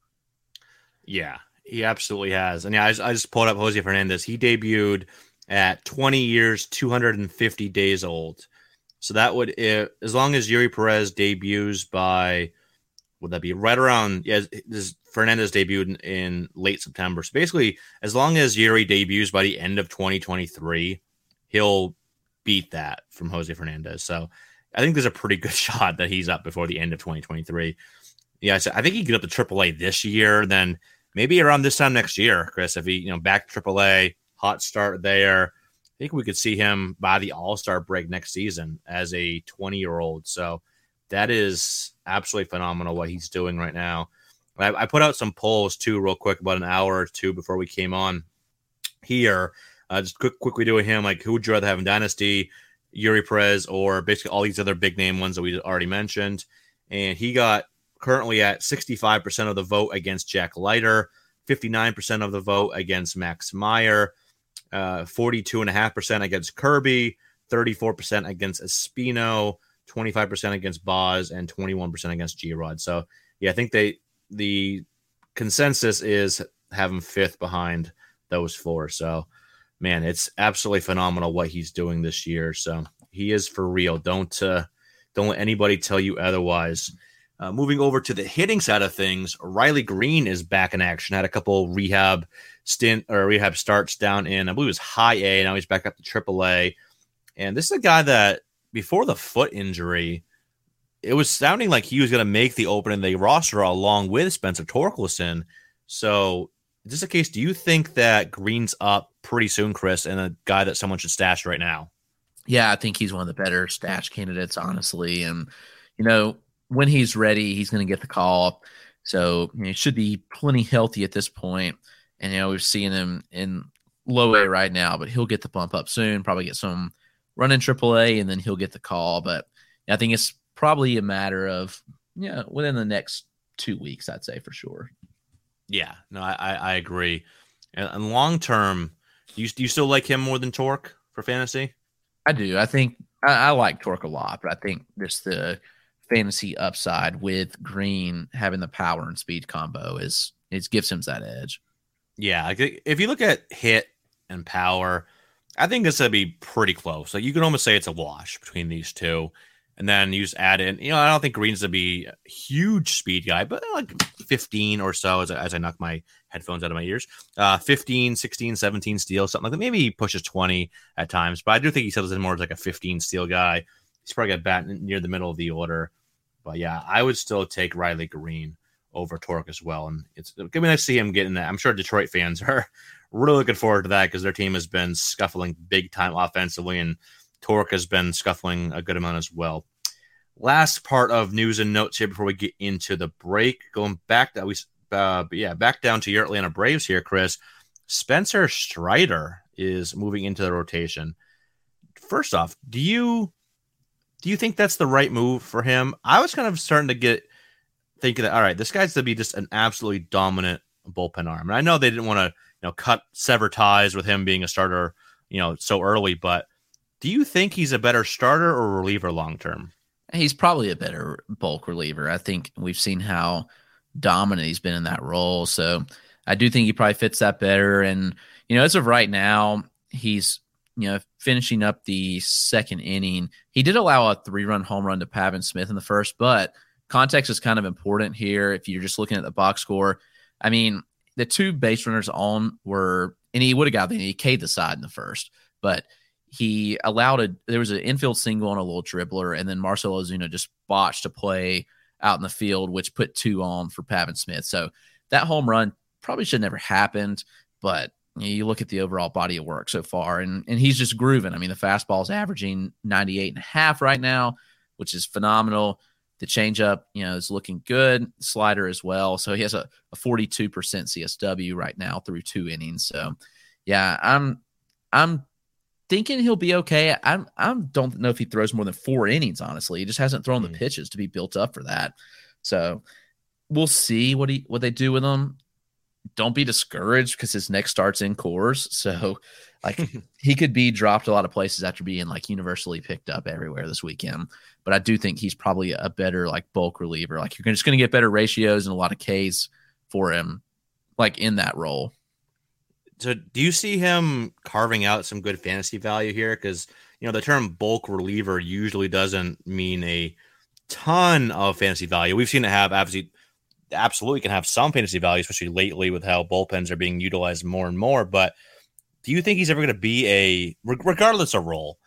Yeah, he absolutely has. And yeah, I just, I just pulled up Jose Fernandez. He debuted at twenty years, two hundred fifty days old. So that would, if, as long as Eury Perez debuts by, would that be right around, yeah, this Fernandez debuted in, in late September. So basically, as long as Eury debuts by the end of twenty twenty-three, he'll beat that from Jose Fernandez. So I think there's a pretty good shot that he's up before the end of twenty twenty-three. Yeah, so I think he can get up to triple A this year, then maybe around this time next year, Chris, if he, you know, back to triple A, hot start there. I think we could see him by the All-Star break next season as a twenty-year-old. So that is absolutely phenomenal what he's doing right now. I, I put out some polls, too, real quick, about an hour or two before we came on here. Uh, just quick, quickly doing him, like, who would you rather have in Dynasty, Eury Perez, or basically all these other big name ones that we already mentioned? And he got currently at sixty-five percent of the vote against Jack Leiter, fifty-nine percent of the vote against Max Meyer, uh, forty-two point five percent against Kirby, thirty-four percent against Espino, twenty-five percent against Boz, and twenty-one percent against G-Rod. So, yeah, I think they the consensus is have him fifth behind those four. So, man, it's absolutely phenomenal what he's doing this year. So he is for real. Don't uh, don't let anybody tell you otherwise. Uh, moving over to the hitting side of things, Riley Green is back in action. Had a couple rehab stint or rehab starts down in, I believe it was high A. Now he's back up to triple A. And this is a guy that before the foot injury, it was sounding like he was going to make the opening day roster along with Spencer Torkelson. So is this a case? Do you think that Green's up pretty soon, Chris, and a guy that someone should stash right now? Yeah, I think he's one of the better stash candidates, honestly. And, you know, when he's ready, he's going to get the call. So you know, he should be plenty healthy at this point. And, you know, we've seen him in low A right now, but he'll get the bump up soon, probably get some run in triple A, and then he'll get the call. But I think it's probably a matter of, you know, within the next two weeks, I'd say for sure. Yeah, no, I, I, I agree. And, and long term, do you, do you still like him more than Torque for fantasy? I do. I think I, I like Torque a lot, but I think just the fantasy upside with Green having the power and speed combo is it gives him that edge. Yeah, if you look at hit and power, I think this would be pretty close. Like you can almost say it's a wash between these two. And then you just add in, you know, I don't think Green's to be a huge speed guy, but like fifteen or so as I, as I knock my headphones out of my ears. Uh, fifteen, sixteen, seventeen steals, something like that. Maybe he pushes twenty at times, but I do think he settles in more as like a fifteen steal guy. He's probably got bat near the middle of the order. But yeah, I would still take Riley Green over Torque as well. And it's going to be nice to see him getting that. I'm sure Detroit fans are really looking forward to that because their team has been scuffling big time offensively, and Torque has been scuffling a good amount as well. Last part of news and notes here before we get into the break. Going back that we uh, yeah back down to your Atlanta Braves here, Chris. Spencer Strider is moving into the rotation. First off, do you do you think that's the right move for him? I was kind of starting to get thinking that all right, this guy's to be just an absolutely dominant bullpen arm. And I know they didn't want to you know cut sever ties with him being a starter you know so early, but do you think he's a better starter or reliever long term? He's probably a better bulk reliever. I think we've seen how dominant he's been in that role. So I do think he probably fits that better. And, you know, as of right now, he's, you know, finishing up the second inning. He did allow a three-run home run to Pavin Smith in the first, but context is kind of important here if you're just looking at the box score. I mean, the two base runners on were, and he would have got the, he K'd the side in the first, but he allowed a, there was an infield single on a little dribbler, and then Marcell Ozuna just botched a play out in the field, which put two on for Pavin Smith. So that home run probably should have never happened, but you know, you look at the overall body of work so far, and, and he's just grooving. I mean, the fastball is averaging ninety-eight and a half right now, which is phenomenal. The changeup, you know, is looking good. Slider as well. So he has a, a forty-two percent C S W right now through two innings. So yeah, I'm, I'm, thinking he'll be okay. I I don't know if he throws more than four innings, honestly. He just hasn't thrown mm. the pitches to be built up for that. So we'll see what he what they do with him. Don't be discouraged because his next start's in Coors. So like he could be dropped a lot of places after being like universally picked up everywhere this weekend. But I do think he's probably a better like bulk reliever. Like you're just going to get better ratios and a lot of Ks for him like in that role. So do you see him carving out some good fantasy value here? Because, you know, the term bulk reliever usually doesn't mean a ton of fantasy value. We've seen it have obviously absolutely can have some fantasy value, especially lately with how bullpens are being utilized more and more. But do you think he's ever going to be a, regardless of role,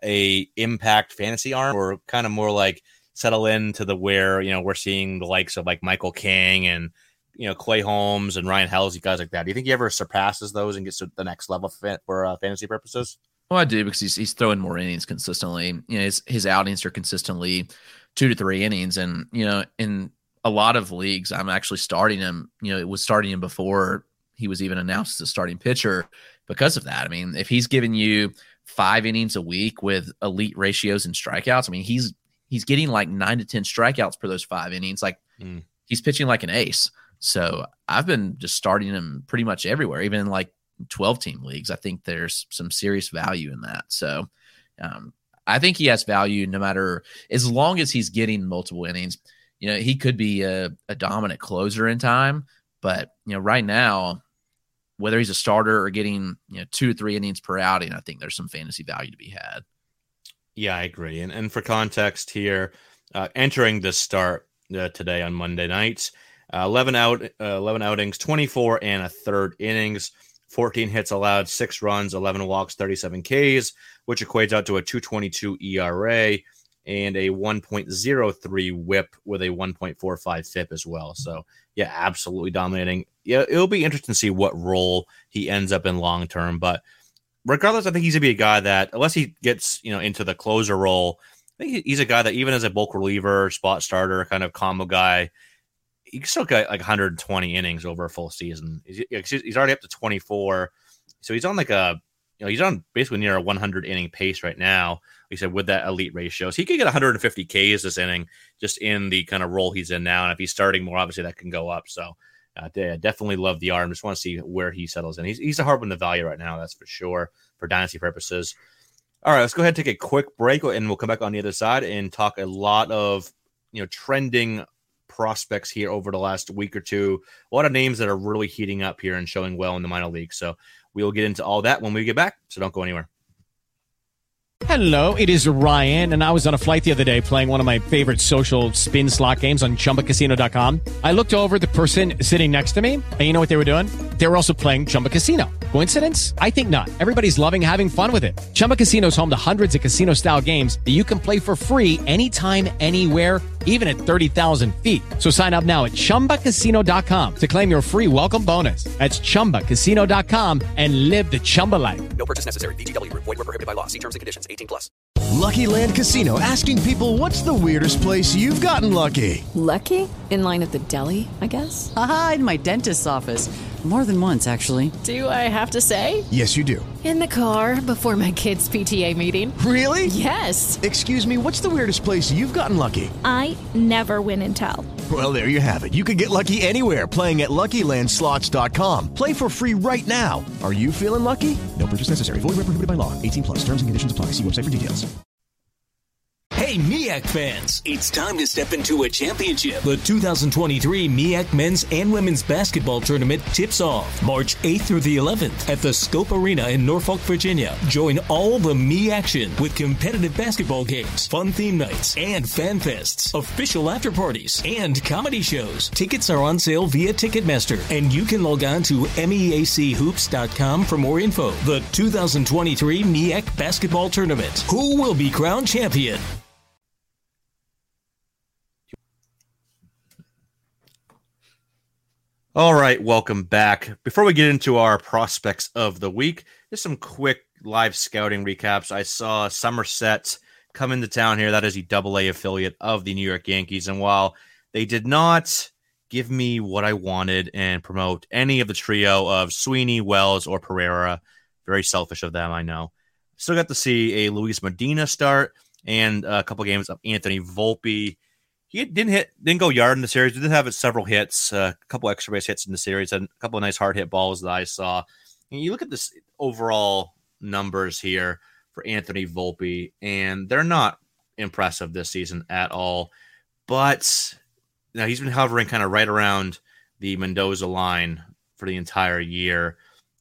a impact fantasy arm, or kind of more like settle into the where, you know, we're seeing the likes of like Michael King and, you know, Clay Holmes and Ryan Helsley, guys like that. Do you think he ever surpasses those and gets to the next level for, for uh, fantasy purposes? Well, I do, because he's he's throwing more innings consistently. You know, his his outings are consistently two to three innings, and you know, in a lot of leagues, I'm actually starting him. You know, it was starting him before he was even announced as a starting pitcher because of that. I mean, if he's giving you five innings a week with elite ratios and strikeouts, I mean, he's he's getting like nine to ten strikeouts per those five innings. Like mm. he's pitching like an ace. So I've been just starting him pretty much everywhere, even in like twelve team leagues. I think there's some serious value in that. So um, I think he has value no matter, as long as he's getting multiple innings. You know, he could be a, a dominant closer in time, but you know, right now, whether he's a starter or getting, you know, two to three innings per outing, I think there's some fantasy value to be had. Yeah, I agree. And and for context here, uh, entering this start uh, today on Monday night, Uh, eleven out, uh, eleven outings, twenty-four and a third innings, fourteen hits allowed, six runs, eleven walks, thirty-seven Ks, which equates out to a two twenty-two E R A and a one point oh three whip with a one point four five F I P as well. So yeah, absolutely dominating. Yeah, it'll be interesting to see what role he ends up in long term. But regardless, I think he's gonna be a guy that, unless he gets you know into the closer role, I think he's a guy that even as a bulk reliever, spot starter, kind of combo guy, he still got like one hundred twenty innings over a full season. He's, he's already up to twenty-four. So he's on like a, you know, he's on basically near a one hundred inning pace right now. Like I said, with that elite ratio. So he could get one hundred fifty Ks this inning just in the kind of role he's in now. And if he's starting more, obviously that can go up. So uh, I definitely love the arm. Just want to see where he settles in. He's, he's a hard one to value right now, that's for sure, for dynasty purposes. All right, let's go ahead and take a quick break, and we'll come back on the other side and talk a lot of, you know, trending prospects here over the last week or two. A lot of names that are really heating up here and showing well in the minor league. So we'll get into all that when we get back. So don't go anywhere. Hello, it is Ryan, and I was on a flight the other day playing one of my favorite social spin slot games on Chumba Casino dot com. I looked over at the person sitting next to me, and you know what they were doing? They were also playing Chumba Casino. Coincidence? I think not. Everybody's loving having fun with it. Chumba Casino is home to hundreds of casino-style games that you can play for free anytime, anywhere, even at thirty thousand feet. So sign up now at Chumba Casino dot com to claim your free welcome bonus. That's Chumba Casino dot com and live the Chumba life. No purchase necessary. V G W. Void where prohibited by law. See terms and conditions. eighteen plus. Lucky Land Casino, asking people, what's the weirdest place you've gotten lucky? Lucky? In line at the deli, I guess? Aha, in my dentist's office. More than once, actually. Do I have to say? Yes, you do. In the car before my kids' P T A meeting. Really? Yes. Excuse me, what's the weirdest place you've gotten lucky? I never win and tell. Well, there you have it. You can get lucky anywhere, playing at Lucky Land Slots dot com. Play for free right now. Are you feeling lucky? No purchase necessary. Void where prohibited by law. eighteen plus. Terms and conditions apply. See website for details. Hey, M I A C fans, it's time to step into a championship. The two thousand twenty-three M I A C Men's and Women's Basketball Tournament tips off March eighth through the eleventh at the Scope Arena in Norfolk, Virginia. Join all the M I action with competitive basketball games, fun theme nights, and fan fests, official after parties, and comedy shows. Tickets are on sale via Ticketmaster, and you can log on to M E A C hoops dot com for more info. The two thousand twenty-three M I A C Basketball Tournament. Who will be crowned champion? All right, welcome back. Before we get into our prospects of the week, just some quick live scouting recaps. I saw Somerset come into town here. That is the double A affiliate of the New York Yankees. And while they did not give me what I wanted and promote any of the trio of Sweeney, Wells, or Pereira, very selfish of them, I know, still got to see a Luis Medina start and a couple games of Anthony Volpe. He didn't hit, didn't go yard in the series. We did have several hits, uh, a couple extra base hits in the series, and a couple of nice hard hit balls that I saw. And you look at this overall numbers here for Anthony Volpe, and they're not impressive this season at all. But you know, he's been hovering kind of right around the Mendoza line for the entire year.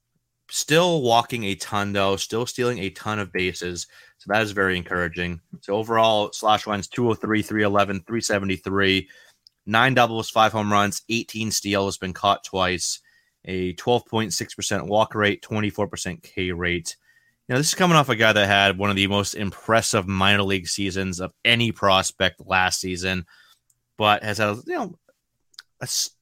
Still walking a ton, though, still stealing a ton of bases. So that is very encouraging. So overall, slash lines two oh three, three eleven, three seventy-three, nine doubles, five home runs, eighteen steals, been caught twice, a twelve point six percent walk rate, twenty-four percent K rate. You know, this is coming off a guy that had one of the most impressive minor league seasons of any prospect last season, but has had a, you know, a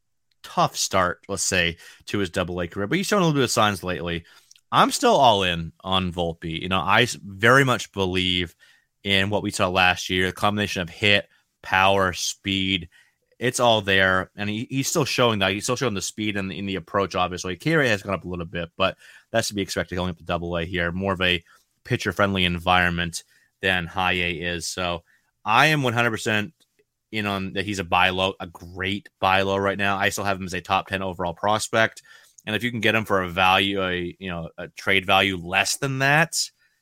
tough start, let's say, to his double A career. But he's shown a little bit of signs lately. I'm still all in on Volpe. You know, I very much believe in what we saw last year, a combination of hit, power, speed. It's all there. And he, he's still showing that. He's still showing the speed and in, in the approach, obviously. K rate has gone up a little bit, but that's to be expected going up to double A here. More of a pitcher-friendly environment than high A is. So I am one hundred percent in on that he's a buy low, a great buy low right now. I still have him as a top ten overall prospect. And if you can get him for a value, a you know, a trade value less than that,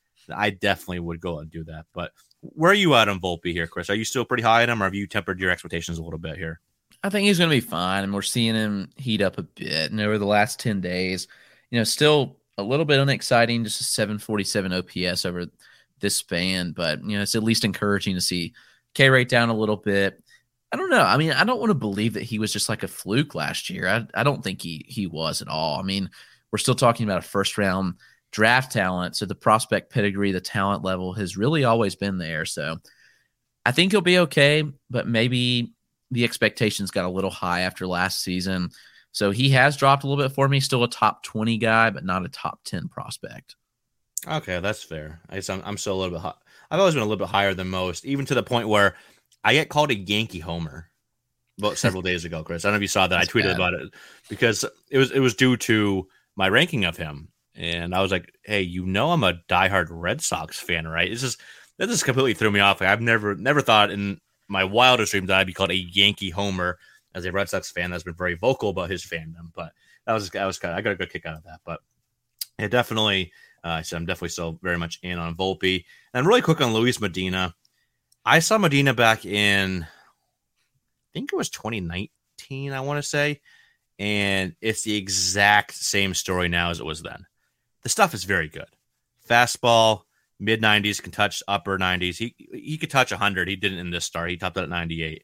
I definitely would go and do that. But where are you at on Volpe here, Chris? Are you still pretty high on him, or have you tempered your expectations a little bit here? I think he's going to be fine, and we're seeing him heat up a bit. And over the last ten days, you know, still a little bit unexciting, just a seven forty-seven O P S over this span. But, you know, it's at least encouraging to see K rate down a little bit. I don't know. I mean, I don't want to believe that he was just like a fluke last year. I, I don't think he he was at all. I mean, we're still talking about a first round draft talent. So the prospect pedigree, the talent level has really always been there. So I think he'll be okay, but maybe the expectations got a little high after last season. So he has dropped a little bit for me. Still a top twenty guy, but not a top ten prospect. Okay, that's fair. I guess I'm, I'm still a little bit high. I've always been a little bit higher than most, even to the point where I get called a Yankee homer about several days ago, Chris. I don't know if you saw that. That's I tweeted bad. about it because it was it was due to my ranking of him. And I was like, hey, you know I'm a diehard Red Sox fan, right? It's just that just completely threw me off. Like, I've never never thought in my wildest dreams that I'd be called a Yankee homer as a Red Sox fan that's been very vocal about his fandom. But that was that was kind of, I got a good kick out of that. But it definitely, uh, so I'm definitely still very much in on Volpe. And really quick on Luis Medina. I saw Medina back in, I think it was twenty nineteen, I want to say. And it's the exact same story now as it was then. The stuff is very good. Fastball, mid nineties, can touch upper nineties. He he could touch one hundred. He didn't in this start. He topped out at ninety-eight.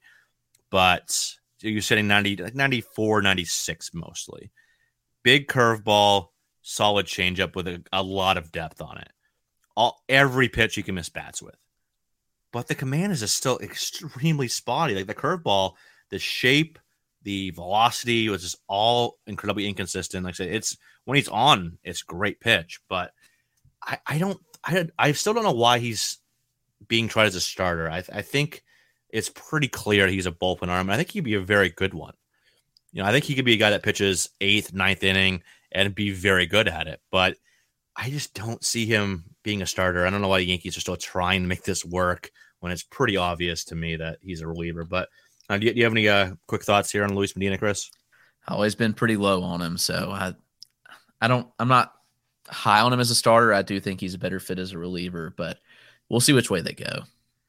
But you're sitting ninety, like ninety-four, ninety-six mostly. Big curveball, solid changeup with a, a lot of depth on it. All Every pitch he can miss bats with. But the command is just still extremely spotty. Like the curveball, the shape, the velocity was just all incredibly inconsistent. Like I said, it's when he's on, it's great pitch. But I, I don't, I, I still don't know why he's being tried as a starter. I, I think it's pretty clear he's a bullpen arm. And I think he'd be a very good one. You know, I think he could be a guy that pitches eighth, ninth inning and be very good at it. But I just don't see him being a starter. I don't know why the Yankees are still trying to make this work when it's pretty obvious to me that he's a reliever. But uh, do, you, do you have any uh, quick thoughts here on Luis Medina, Chris? Always been pretty low on him, so I, I don't. I'm not high on him as a starter. I do think he's a better fit as a reliever, but we'll see which way they go.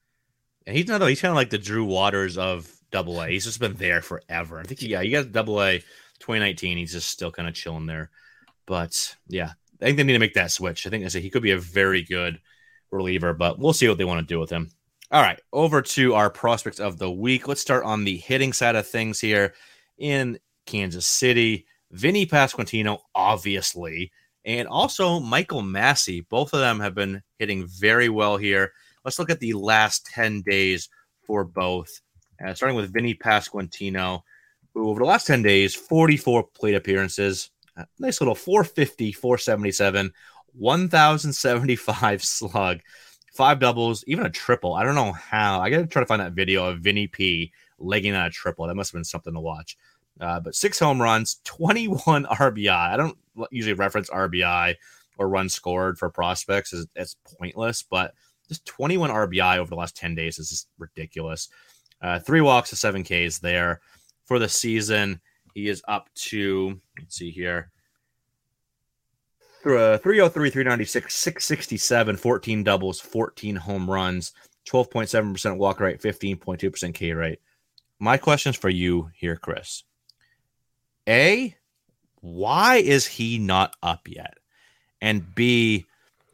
And he's not. He's kind of like the Drew Waters of Double A. He's just been there forever. I think. Yeah, you got Double A twenty nineteen. He's just still kind of chilling there. But yeah, I think they need to make that switch. I think I said he could be a very good reliever, but we'll see what they want to do with him. All right, over to our prospects of the week. Let's start on the hitting side of things here in Kansas City. Vinny Pasquantino, obviously, and also Michael Massey. Both of them have been hitting very well here. Let's look at the last ten days for both. Uh, starting with Vinny Pasquantino, who over the last ten days, forty-four plate appearances, uh, nice little four fifty, four seventy-seven, one thousand seventy-five slug. Five doubles, even a triple. I don't know how. I got to try to find that video of Vinny P legging out a triple. That must have been something to watch. Uh, but six home runs, twenty-one R B I. I don't usually reference R B I or runs scored for prospects. It's, it's pointless, but just twenty-one R B I over the last ten days is just ridiculous. Uh, three walks to seven Ks there. For the season, he is up to, let's see here, three oh three, three ninety-six, six sixty-seven, fourteen doubles, fourteen home runs, twelve point seven percent walk rate, fifteen point two percent K rate. My questions for you here, Chris. A, why is he not up yet? And B,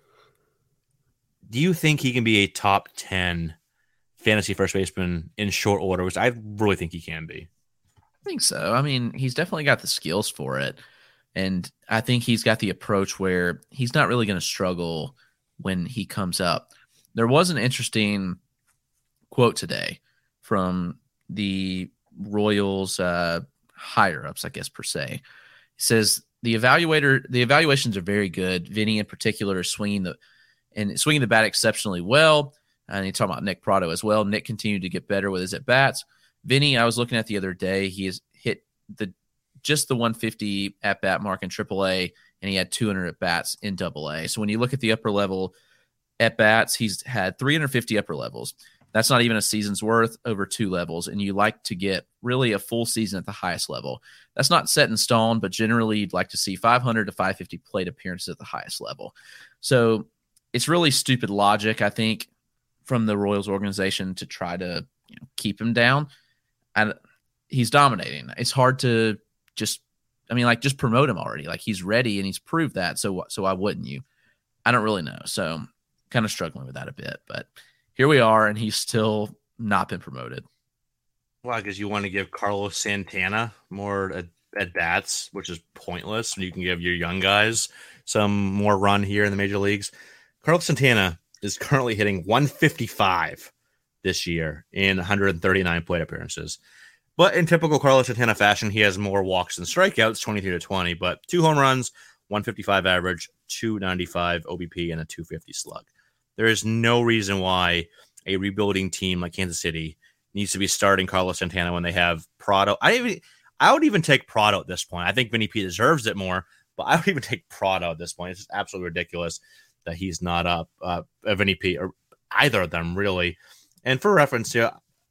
do you think he can be a top ten fantasy first baseman in short order, which I really think he can be? I think so. I mean, he's definitely got the skills for it. And I think he's got the approach where he's not really going to struggle when he comes up. There was an interesting quote today from the Royals uh, higher-ups, I guess, per se. He says, the evaluator, the evaluations are very good. Vinny in particular is swinging the and swinging the bat exceptionally well. And you're talking about Nick Pratto as well. Nick continued to get better with his at-bats. Vinny, I was looking at the other day, he has hit the just the one fifty at-bat mark in triple A, and he had two hundred at-bats in double A. So when you look at the upper level at-bats, he's had three hundred fifty upper levels. That's not even a season's worth over two levels, and you like to get really a full season at the highest level. That's not set in stone, but generally you'd like to see five hundred to five fifty plate appearances at the highest level. So it's really stupid logic, I think, from the Royals organization to try to, you know, keep him down. And he's dominating. It's hard to just, I mean, like, just promote him already. Like, he's ready and he's proved that. So, so why wouldn't you? I don't really know. So kind of struggling with that a bit, but here we are, and he's still not been promoted. Well, because you want to give Carlos Santana more at, at bats, which is pointless. You can give your young guys some more run here in the major leagues. Carlos Santana is currently hitting one fifty-five this year in one hundred thirty-nine plate appearances. But in typical Carlos Santana fashion, he has more walks than strikeouts, twenty-three to twenty, but two home runs, one fifty-five average, two ninety-five O B P, and a two fifty slug. There is no reason why a rebuilding team like Kansas City needs to be starting Carlos Santana when they have Pratto. I even, I would even take Pratto at this point. I think Vinny P deserves it more, but I would even take Pratto at this point. It's just absolutely ridiculous that he's not up, uh, Vinny P, or either of them, really. And for reference here,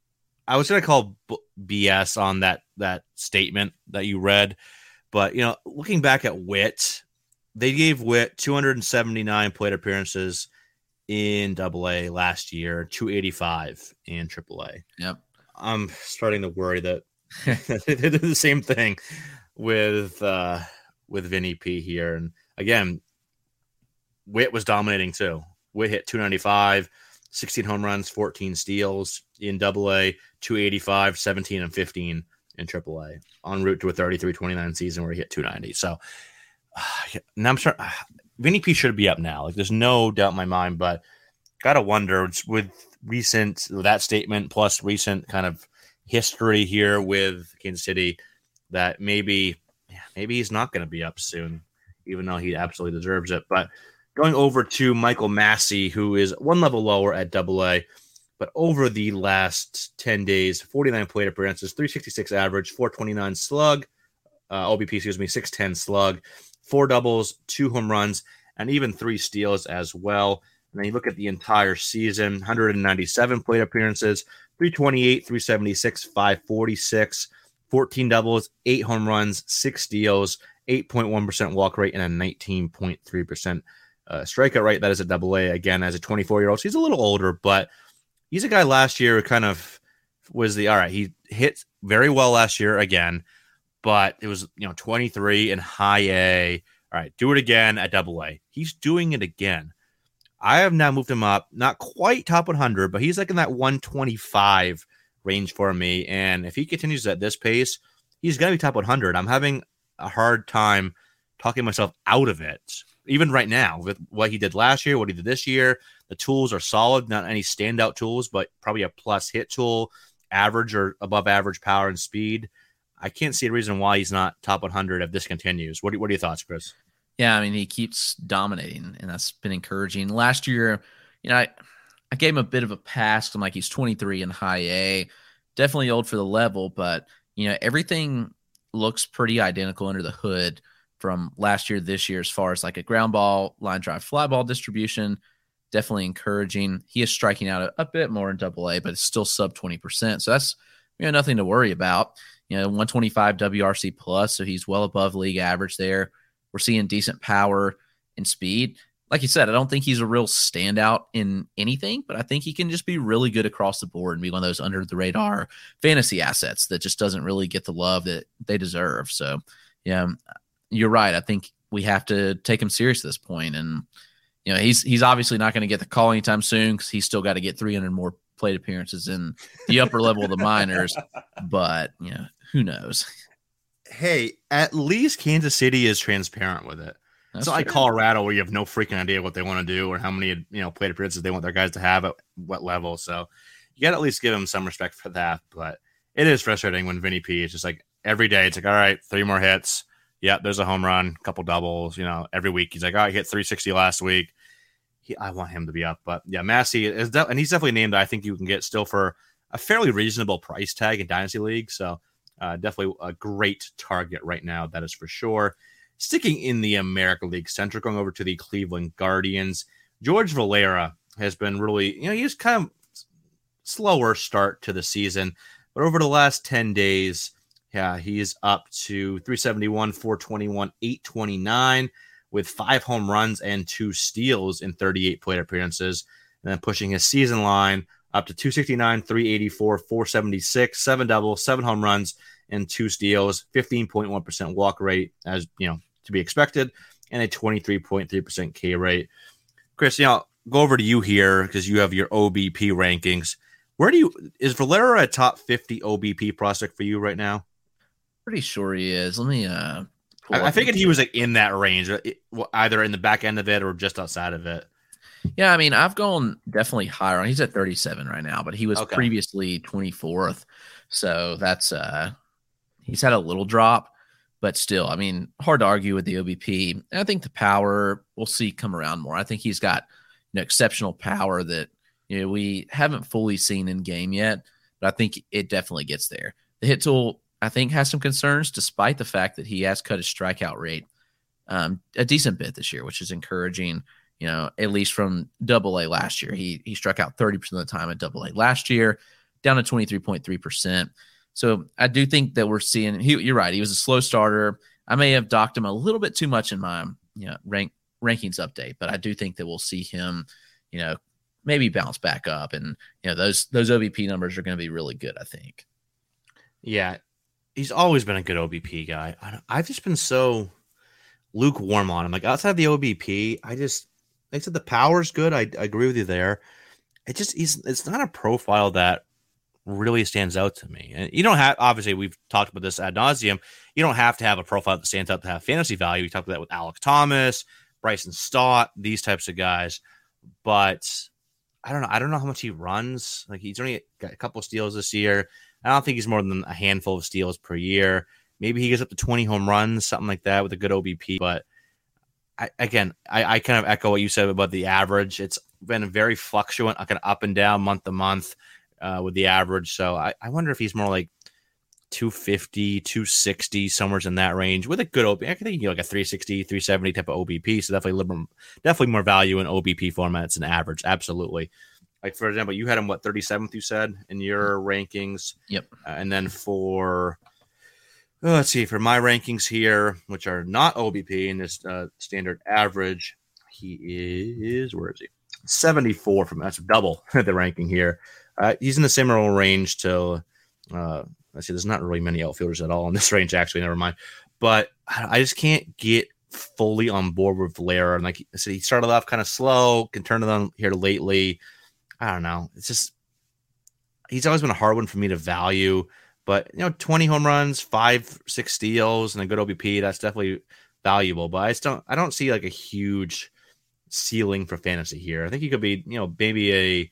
I was going to call B S on that that statement that you read, but you know, looking back at Witt, they gave Witt two hundred seventy-nine plate appearances in Double A last year, two eighty-five in Triple A. Yep. I'm starting to worry that they did the same thing with uh, with Vinny P here, and again, Witt was dominating too. Witt hit two ninety-five, sixteen home runs, fourteen steals in Double A, two eighty-five, seventeen and fifteen in Triple A, en route to a thirty-three twenty-nine season where he hit two ninety. So uh, now I'm sure uh, Vinny P should be up now. Like, there's no doubt in my mind, but gotta wonder with recent that statement plus recent kind of history here with Kansas City that maybe yeah, maybe he's not going to be up soon, even though he absolutely deserves it. But going over to Michael Massey, who is one level lower at Double A, but over the last ten days, forty-nine plate appearances, three sixty-six average, four twenty-nine slug, uh, O B P, excuse me, six ten slug, four doubles, two home runs, and even three steals as well. And then you look at the entire season, one hundred ninety-seven plate appearances, three twenty-eight, three seventy-six, five forty-six, fourteen doubles, eight home runs, six steals, eight point one percent walk rate, and a nineteen point three percent uh, strikeout rate. That is a Double A, again, as a twenty-four-year-old. So he's a little older, but he's a guy last year who kind of was the, all right, he hit very well last year again, but it was, you know, twenty-three and high A. All right, do it again at Double A. He's doing it again. I have now moved him up, not quite top one hundred, but he's like in that one twenty-five range for me. And if he continues at this pace, he's going to be top one hundred. I'm having a hard time talking myself out of it, even right now, with what he did last year, what he did this year. The tools are solid, not any standout tools, but probably a plus hit tool, average or above average power and speed. I can't see a reason why he's not top one hundred if this continues. What are, what are your thoughts, Chris? Yeah, I mean, he keeps dominating, and that's been encouraging. Last year, you know, I, I gave him a bit of a pass. I'm like, he's twenty-three in high A. Definitely old for the level, but, you know, everything looks pretty identical under the hood from last year to this year as far as like a ground ball, line drive, fly ball distribution. Definitely encouraging. He is striking out a, a bit more in Double A, but it's still sub twenty percent. So that's, you know, nothing to worry about. You know, one twenty-five W R C plus, so he's well above league average there. We're seeing decent power and speed. Like you said, I don't think he's a real standout in anything, but I think he can just be really good across the board and be one of those under-the-radar fantasy assets that just doesn't really get the love that they deserve. So, yeah, you're right. I think we have to take him serious at this point. And, you know, he's he's obviously not going to get the call anytime soon because he's still got to get three hundred more plate appearances in the upper level of the minors. But, you know, who knows? Hey, at least Kansas City is transparent with it. That's it's not like Colorado where you have no freaking idea what they want to do or how many, you know, plate appearances they want their guys to have at what level. So you got to at least give them some respect for that. But it is frustrating when Vinny P is just like every day. It's like, all right, three more hits. Yeah, there's a home run, a couple doubles. You know, every week he's like, oh, I hit three sixty last week. He, I want him to be up. But yeah, Massey is, de- and he's definitely a name that I think you can get still for a fairly reasonable price tag in Dynasty League. So Uh, definitely a great target right now, that is for sure. Sticking in the American League Central, going over to the Cleveland Guardians, George Valera has been really, you know, he's kind of slower start to the season, but over the last ten days, yeah, he's up to three seventy-one, four twenty-one, eight twenty-nine with five home runs and two steals in thirty-eight plate appearances, and then pushing his season line up to two sixty-nine, three eighty-four, four seventy-six, seven doubles, seven home runs, and two steals, fifteen point one percent walk rate, as you know, to be expected, and a twenty-three point three percent K rate. Chris, you know, go over to you here because you have your O B P rankings. Where do you is Valera a top fifty O B P prospect for you right now? Pretty sure he is. Let me. Uh, I, I figured he was like in that range, either in the back end of it or just outside of it. Yeah, I mean, I've gone definitely higher on. He's at thirty-seven right now, but he was okay. previously twenty-fourth. So that's uh he's had a little drop, but still, I mean, hard to argue with the O B P. And I think the power we'll see come around more. I think he's got, you know, exceptional power that, you know, we haven't fully seen in game yet, but I think it definitely gets there. The hit tool, I think, has some concerns, despite the fact that he has cut his strikeout rate um, a decent bit this year, which is encouraging. You know, at least from Double A last year, he he struck out thirty percent of the time at Double A last year. down to twenty-three point three percent. So I do think that we're seeing, he, you're right, he was a slow starter. I may have docked him a little bit too much in my you know, rank rankings update, but I do think that we'll see him, you know, maybe bounce back up. And, you know, those those O B P numbers are going to be really good, I think. Yeah, he's always been a good O B P guy. I, I've just been so lukewarm on him. Like outside of the O B P, I just, they said the power's good. I, I agree with you there. It just, he's, it's not a profile that really stands out to me. And you don't have, obviously we've talked about this ad nauseum. You don't have to have a profile that stands out to have fantasy value. We talked about that with Alec Thomas, Bryson Stott, these types of guys. But I don't know. I don't know how much he runs. Like he's only got a couple of steals this year. I don't think he's more than a handful of steals per year. Maybe he gets up to twenty home runs, something like that with a good O B P. But I, again, I, I kind of echo what you said about the average. It's been very fluctuant, kind of up and down month to month uh, with the average. So I, I wonder if he's more like two fifty, two sixty, somewhere in that range with a good O B P. I think you get like a three sixty, three seventy type of O B P. So definitely, liberal, definitely more value in O B P formats than average. Absolutely. Like, for example, you had him, what, thirty-seventh, you said, in your rankings? Yep. Uh, and then for, oh, let's see, for my rankings here, which are not O B P in this uh, standard average, he is, where is he? seventy-four from, that's double the ranking here. Uh, he's in the similar range to, uh, let's see, there's not really many outfielders at all in this range, actually, never mind. But I just can't get fully on board with Valera. And like I said, he started off kind of slow, can turn it on here lately. I don't know. It's just, he's always been a hard one for me to value, but you know, twenty home runs, five, six steals, and a good O B P, that's definitely valuable. But I just don't, I don't see like a huge ceiling for fantasy here. I think he could be, you know, maybe a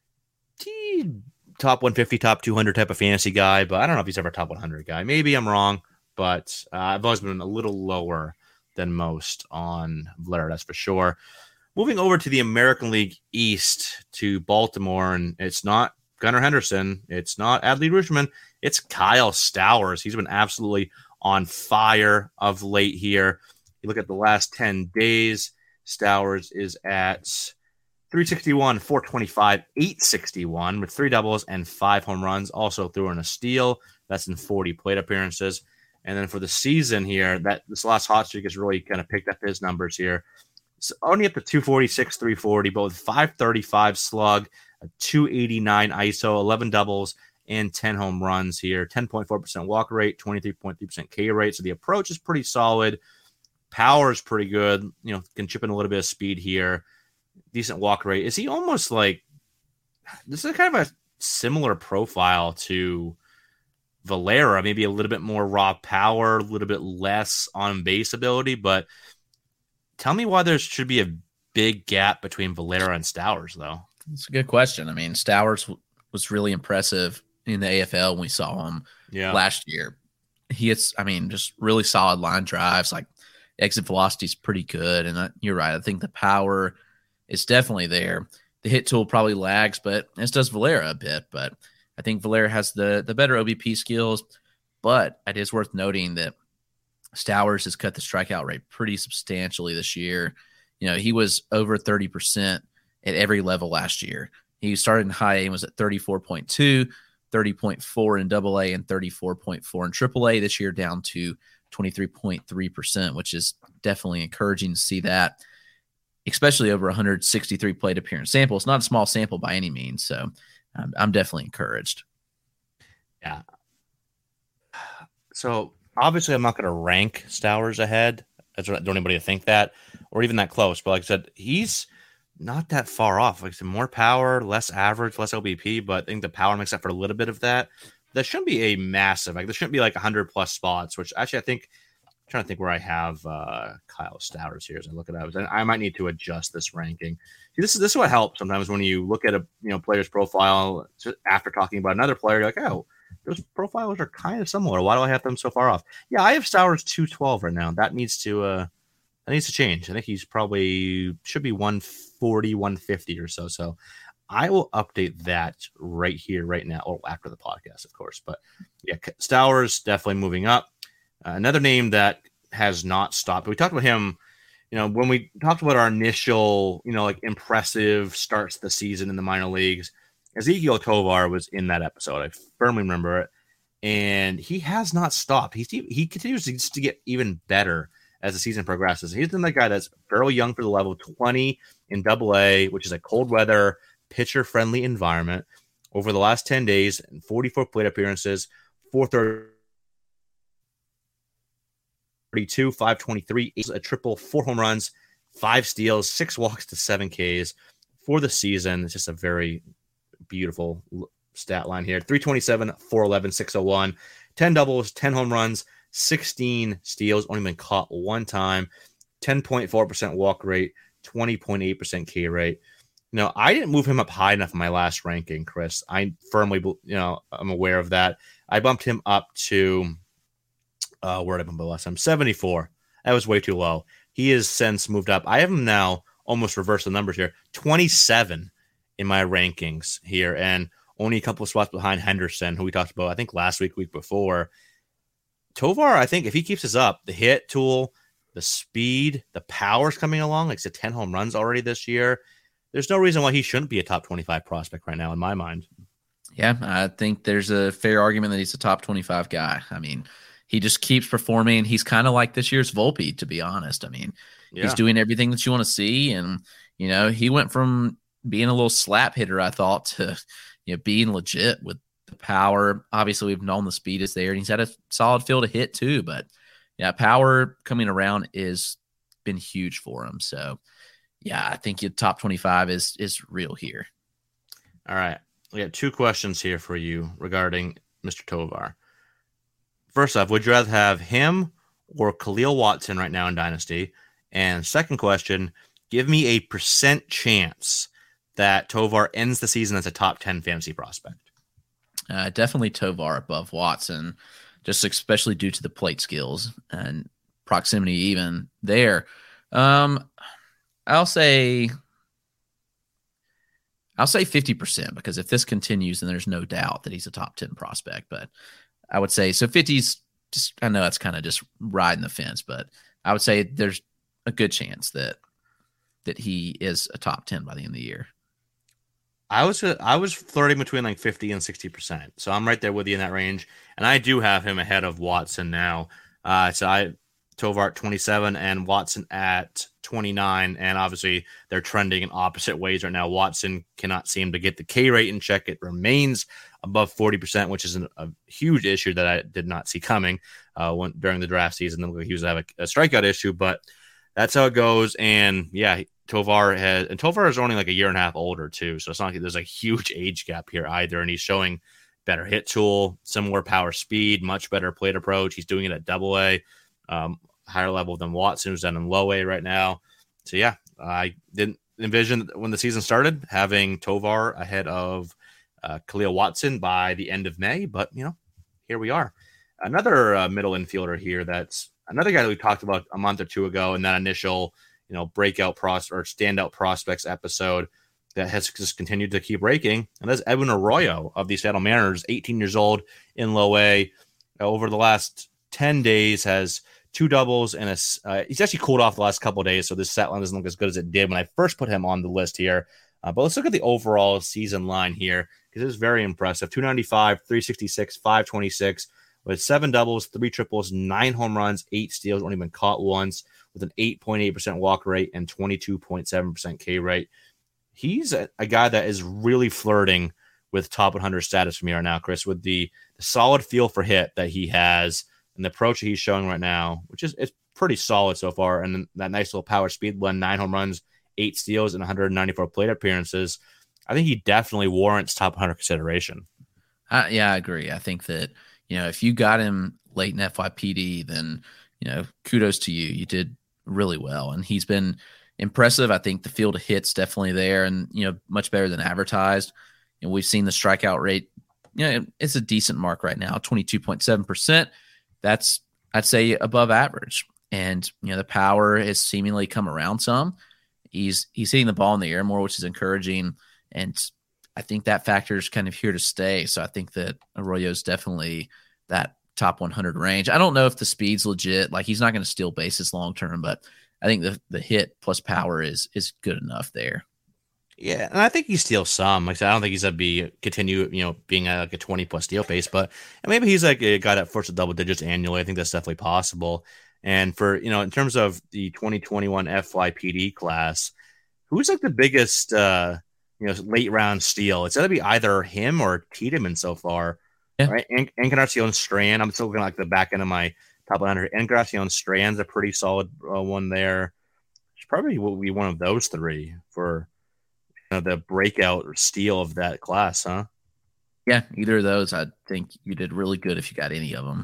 t- top one fifty, top two hundred type of fantasy guy, but I don't know if he's ever a top one hundred guy. Maybe I'm wrong, but uh, I've always been a little lower than most on Valera, that's for sure. Moving over to the American League East to Baltimore, and it's not Gunnar Henderson, it's not Adley Rutschman, it's Kyle Stowers. He's been absolutely on fire of late here. You look at the last ten days, Stowers is at three sixty-one, four twenty-five, eight sixty-one with three doubles and five home runs. Also threw in a steal. That's in forty plate appearances. And then for the season here, that this last hot streak has really kind of picked up his numbers here. So only up to two forty-six, three forty, but with five thirty-five slug, a two eighty-nine I S O, eleven doubles, and ten home runs here. ten point four percent walk rate, twenty-three point three percent K rate. So the approach is pretty solid. Power is pretty good. You know, can chip in a little bit of speed here. Decent walk rate. Is he almost like, this is kind of a similar profile to Valera, maybe a little bit more raw power, a little bit less on base ability, but tell me why there should be a big gap between Valera and Stowers, though. It's a good question. I mean, Stowers w- was really impressive in the A F L when we saw him yeah. last year. He hits, I mean, just really solid line drives. Like, exit velocity is pretty good. And I, you're right. I think the power is definitely there. The hit tool probably lags, but as does Valera a bit. But I think Valera has the, the better O B P skills. But it is worth noting that Stowers has cut the strikeout rate pretty substantially this year. You know, he was over thirty percent at every level last year. He started in high A and was at thirty-four point two, thirty point four in double A, and thirty-four point four in triple A. This year down to twenty-three point three percent, which is definitely encouraging to see that, especially over one hundred sixty-three plate appearance sample. It's not a small sample by any means, so um, I'm definitely encouraged. Yeah. So obviously I'm not going to rank Stowers ahead. I don't want anybody to think that, or even that close. But like I said, he's not that far off. Like I said, more power, less average, less O B P, but I think the power makes up for a little bit of that. That shouldn't be a massive, like, there shouldn't be like one hundred plus spots, which actually I think, I'm trying to think where I have uh, Kyle Stowers here as I look at it. And I might need to adjust this ranking. See, this is this is what helps sometimes when you look at a you know player's profile after talking about another player. You're like, oh, those profiles are kind of similar. Why do I have them so far off? Yeah, I have Stowers two twelve right now. That needs to uh, that needs to change. I think he's probably should be one forty, one fifty or so. So I will update that right here, right now, or after the podcast, of course. But yeah, Stowers definitely moving up. Uh, another name that has not stopped. We talked about him, you know, when we talked about our initial, you know, like impressive starts to the season in the minor leagues. Ezequiel Tovar was in that episode. I firmly remember it. And he has not stopped. He's he continues to, to get even better as the season progresses. He's been the guy that's fairly young for the level, twenty in Double A, which is a cold weather, pitcher friendly environment. Over the last ten days, forty-four plate appearances, four thirty-two, five twenty-three, a triple, four home runs, five steals, six walks to seven Ks for the season. It's just a very beautiful stat line here. three twenty-seven, four eleven, six oh one, ten doubles, ten home runs, sixteen steals, only been caught one time, ten point four percent walk rate, twenty point eight percent K rate. You know, I didn't move him up high enough in my last ranking, Chris. I firmly, you know, I'm aware of that. I bumped him up to, uh, where did I bump him last time? seventy-four. That was way too low. He has since moved up. I have him now almost reverse the numbers here. twenty-seven in my rankings here, and only a couple of spots behind Henderson, who we talked about, I think, last week, week before. Tovar, I think, if he keeps this up, the hit tool, the speed, the power's coming along. Like I said, ten home runs already this year. There's no reason why he shouldn't be a top twenty-five prospect right now, in my mind. Yeah, I think there's a fair argument that he's a top twenty-five guy. I mean, he just keeps performing. He's kind of like this year's Volpe, to be honest. I mean, yeah. He's doing everything that you want to see. And, you know, he went from being a little slap hitter, I thought, to, you know, being legit with the power. Obviously, we've known the speed is there, and he's had a solid field to hit too. But, yeah, power coming around is been huge for him. So, yeah, I think your top twenty-five is is real here. All right. We have two questions here for you regarding Mister Tovar. First off, would you rather have him or Khalil Watson right now in Dynasty? And second question, give me a percent chance that Tovar ends the season as a top ten fantasy prospect. Uh, definitely Tovar above Watson, just especially due to the plate skills and proximity even there. Um, I'll say I'll say fifty percent, because if this continues, then there's no doubt that he's a top ten prospect. But I would say, so fifty's just, I know that's kind of just riding the fence, but I would say there's a good chance that that he is a top ten by the end of the year. I was I was flirting between like fifty and sixty percent. So I'm right there with you in that range. And I do have him ahead of Watson now. Uh, so I Tovar at twenty-seven and Watson at twenty-nine. And obviously they're trending in opposite ways right now. Watson cannot seem to get the K rate in check. It remains above forty percent, which is an, a huge issue that I did not see coming uh, when, during the draft season. Then he was have a, a strikeout issue, but that's how it goes. And yeah, Tovar has, and Tovar is only like a year and a half older too. So it's not like there's a huge age gap here either. And he's showing better hit tool, similar power speed, much better plate approach. He's doing it at Double A, um, higher level than Watson, who's done in Low A right now. So yeah, I didn't envision when the season started having Tovar ahead of uh, Khalil Watson by the end of May, but you know, here we are. Another uh, middle infielder here. That's another guy that we talked about a month or two ago in that initial, you know, breakout pros or standout prospects episode that has just continued to keep breaking. And that's Edwin Arroyo of the Seattle Mariners, eighteen years old in Low A. Over the last ten days has two doubles and a, uh, he's actually cooled off the last couple of days. So this stat line doesn't look as good as it did when I first put him on the list here. Uh, but let's look at the overall season line here, because it was very impressive. two ninety-five, three sixty-six, five twenty-six with seven doubles, three triples, nine home runs, eight steals, only been caught once, with an eight point eight percent walk rate and twenty-two point seven percent K rate. He's a, a guy that is really flirting with top one hundred status for me right now, Chris, with the, the solid feel for hit that he has and the approach that he's showing right now, which is it's pretty solid so far. And then that nice little power speed blend, nine home runs, eight steals, and one hundred ninety-four plate appearances. I think he definitely warrants top one hundred consideration. Uh, yeah, I agree. I think that, you know, if you got him late in F Y P D, then, you know, kudos to you. You did really well. And he's been impressive. I think the field of hits definitely there and, you know, much better than advertised. And we've seen the strikeout rate, you know, it's a decent mark right now, twenty-two point seven percent. That's, I'd say, above average. And, you know, the power has seemingly come around some. He's he's hitting the ball in the air more, which is encouraging. And I think that factor is kind of here to stay. So I think that Arroyo's definitely that top one hundred range. I don't know if the speed's legit. Like, he's not going to steal bases long term, but I think the the hit plus power is is good enough there. Yeah, and I think he steals some. Like I said, I don't think he's gonna be continue, you know, being a, like a twenty plus steal pace, but maybe he's like a guy that flirts with double digits annually. I think that's definitely possible. And for you know, in terms of the twenty twenty-one F Y P D class, who's like the biggest, uh, you know, late round steal? It's gonna be either him or Tiedemann so far, yeah. right? En- Encarnacion Strand. I'm still looking like the back end of my top one hundred. Encarnacion Strand's a pretty solid uh, one there. It's probably will be one of those three for. You know, the breakout or steal of that class, huh? Yeah, either of those. I think you did really good if you got any of them.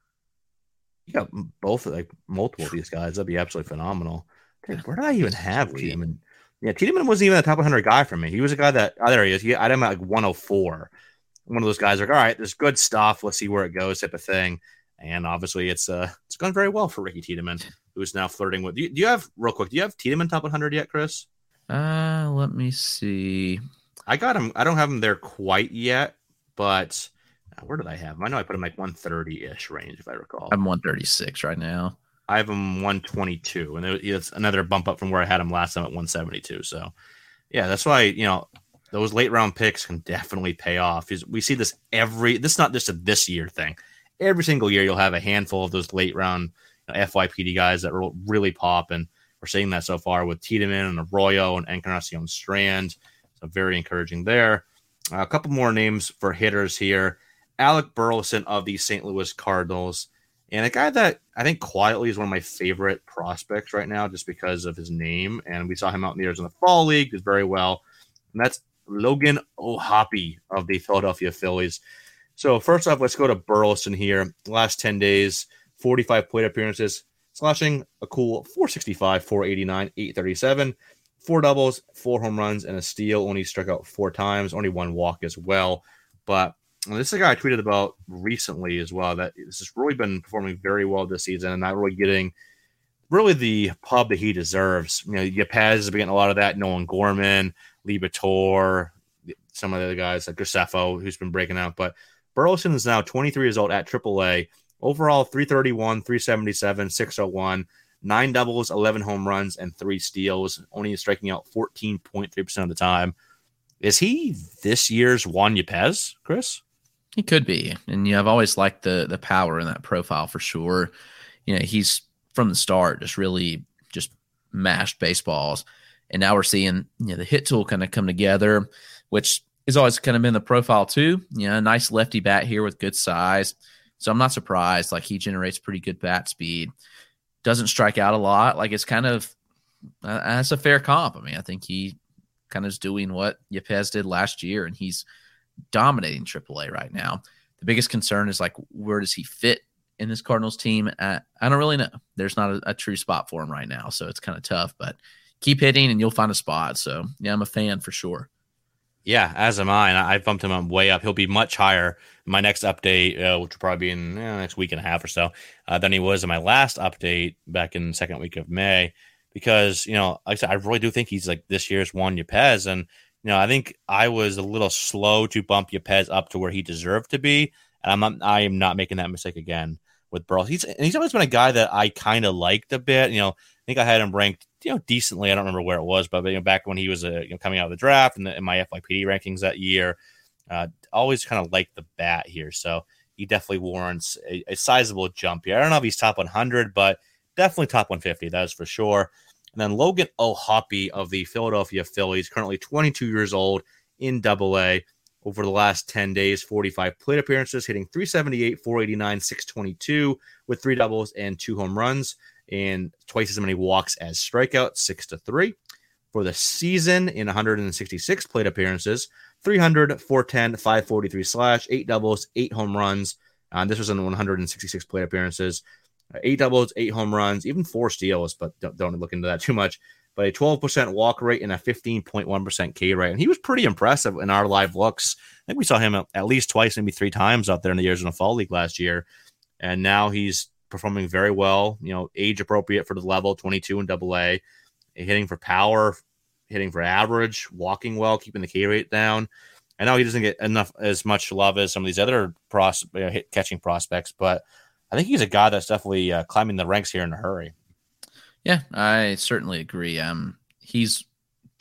You got both, like multiple of these guys. That'd be absolutely phenomenal. Dude, where did I even have Tiedemann? Yeah, Tiedemann wasn't even a top one hundred guy for me. He was a guy that, oh, there he is. He, I had him at like one oh four. One of those guys like, all right, there's good stuff. Let's see where it goes type of thing. And obviously it's uh, it's gone very well for Ricky Tiedemann, who's now flirting with. Do you, do you have, real quick, do you have Tiedemann top one hundred yet, Chris? Uh, let me see. I got him. I don't have him there quite yet, but uh, where did I have him? I know I put him like one thirty-ish range, if I recall. I'm one thirty-six right now. I have him one twenty-two, and it's another bump up from where I had him last time at one seventy-two. So, yeah, that's why, you know, those late round picks can definitely pay off. We see this every, this is not just a this year thing. Every single year, you'll have a handful of those late round you know, F Y P D guys that will really pop, and we're seeing that so far with Tiedemann and Arroyo and Encarnacion Strand. So very encouraging there. Uh, a couple more names for hitters here. Alec Burleson of the Saint Louis Cardinals. And a guy that I think quietly is one of my favorite prospects right now just because of his name. And we saw him out in the Arizona Fall League. Did very well. And that's Logan O'Hoppe of the Philadelphia Phillies. So first off, let's go to Burleson here. Last ten days, forty-five plate appearances. Slashing a cool four sixty-five, four eighty-nine, eight thirty-seven, four doubles, four home runs, and a steal. Only struck out four times, only one walk as well. But this is a guy I tweeted about recently as well, that this has really been performing very well this season and not really getting really the pub that he deserves. You know, Yepez has been getting a lot of that. Nolan Gorman, Liberatore, some of the other guys like Graceffo, who's been breaking out. But Burleson is now twenty-three years old at triple A. Overall, three thirty-one, three seventy-seven, six oh one, nine doubles, eleven home runs, and three steals, only striking out fourteen point three percent of the time. Is he this year's Juan Yepez, Chris? He could be. And yeah, I've always liked the the power in that profile for sure. You know, he's from the start just really just mashed baseballs. And now we're seeing, you know, the hit tool kind of come together, which has always kind of been the profile too. You know, nice lefty bat here with good size. So I'm not surprised. Like, he generates pretty good bat speed. Doesn't strike out a lot. Like, it's kind of uh, that's a fair comp. I mean, I think he kind of is doing what Yepez did last year, and he's dominating triple A right now. The biggest concern is, like, where does he fit in this Cardinals team? Uh, I don't really know. There's not a, a true spot for him right now, so it's kind of tough. But keep hitting, and you'll find a spot. So, yeah, I'm a fan for sure. Yeah, as am I. And I bumped him up way up. He'll be much higher in my next update, uh, which will probably be in eh, next week and a half or so, uh, than he was in my last update back in the second week of May. Because, you know, like I said, I really do think he's like this year's Juan Yepez. And, you know, I think I was a little slow to bump Yepez up to where he deserved to be. And I'm not, I am not making that mistake again with Burles. He's, and he's always been a guy that I kind of liked a bit. You know, I think I had him ranked, you know, decently. I don't remember where it was, but, you know, back when he was uh, you know, coming out of the draft and in, in my F Y P D rankings that year, uh, always kind of liked the bat here. So he definitely warrants a, a sizable jump here. I don't know if he's top one hundred, but definitely top one fifty. That is for sure. And then Logan O'Hoppe of the Philadelphia Phillies, currently twenty-two years old in double A. Over the last ten days, forty-five plate appearances, hitting three seventy-eight, four eighty-nine, six twenty-two with three doubles and two home runs, and twice as many walks as strikeouts, six to three. For the season, in one hundred sixty-six plate appearances, three hundred, four ten, five forty-three slash, eight doubles, eight home runs. Uh, this was in one hundred sixty-six plate appearances. Eight doubles, eight home runs, even four steals, but don't, don't look into that too much. But a twelve percent walk rate and a fifteen point one percent K rate. And he was pretty impressive in our live looks. I think we saw him at least twice, maybe three times out there in the Arizona Fall League last year. And now he's performing very well, you know, age appropriate for the level, twenty-two in double A, hitting for power, hitting for average, walking well, keeping the K rate down. I know he doesn't get enough as much love as some of these other pros, you know, hit catching prospects, but I think he's a guy that's definitely uh, climbing the ranks here in a hurry. Yeah, I certainly agree. Um, he's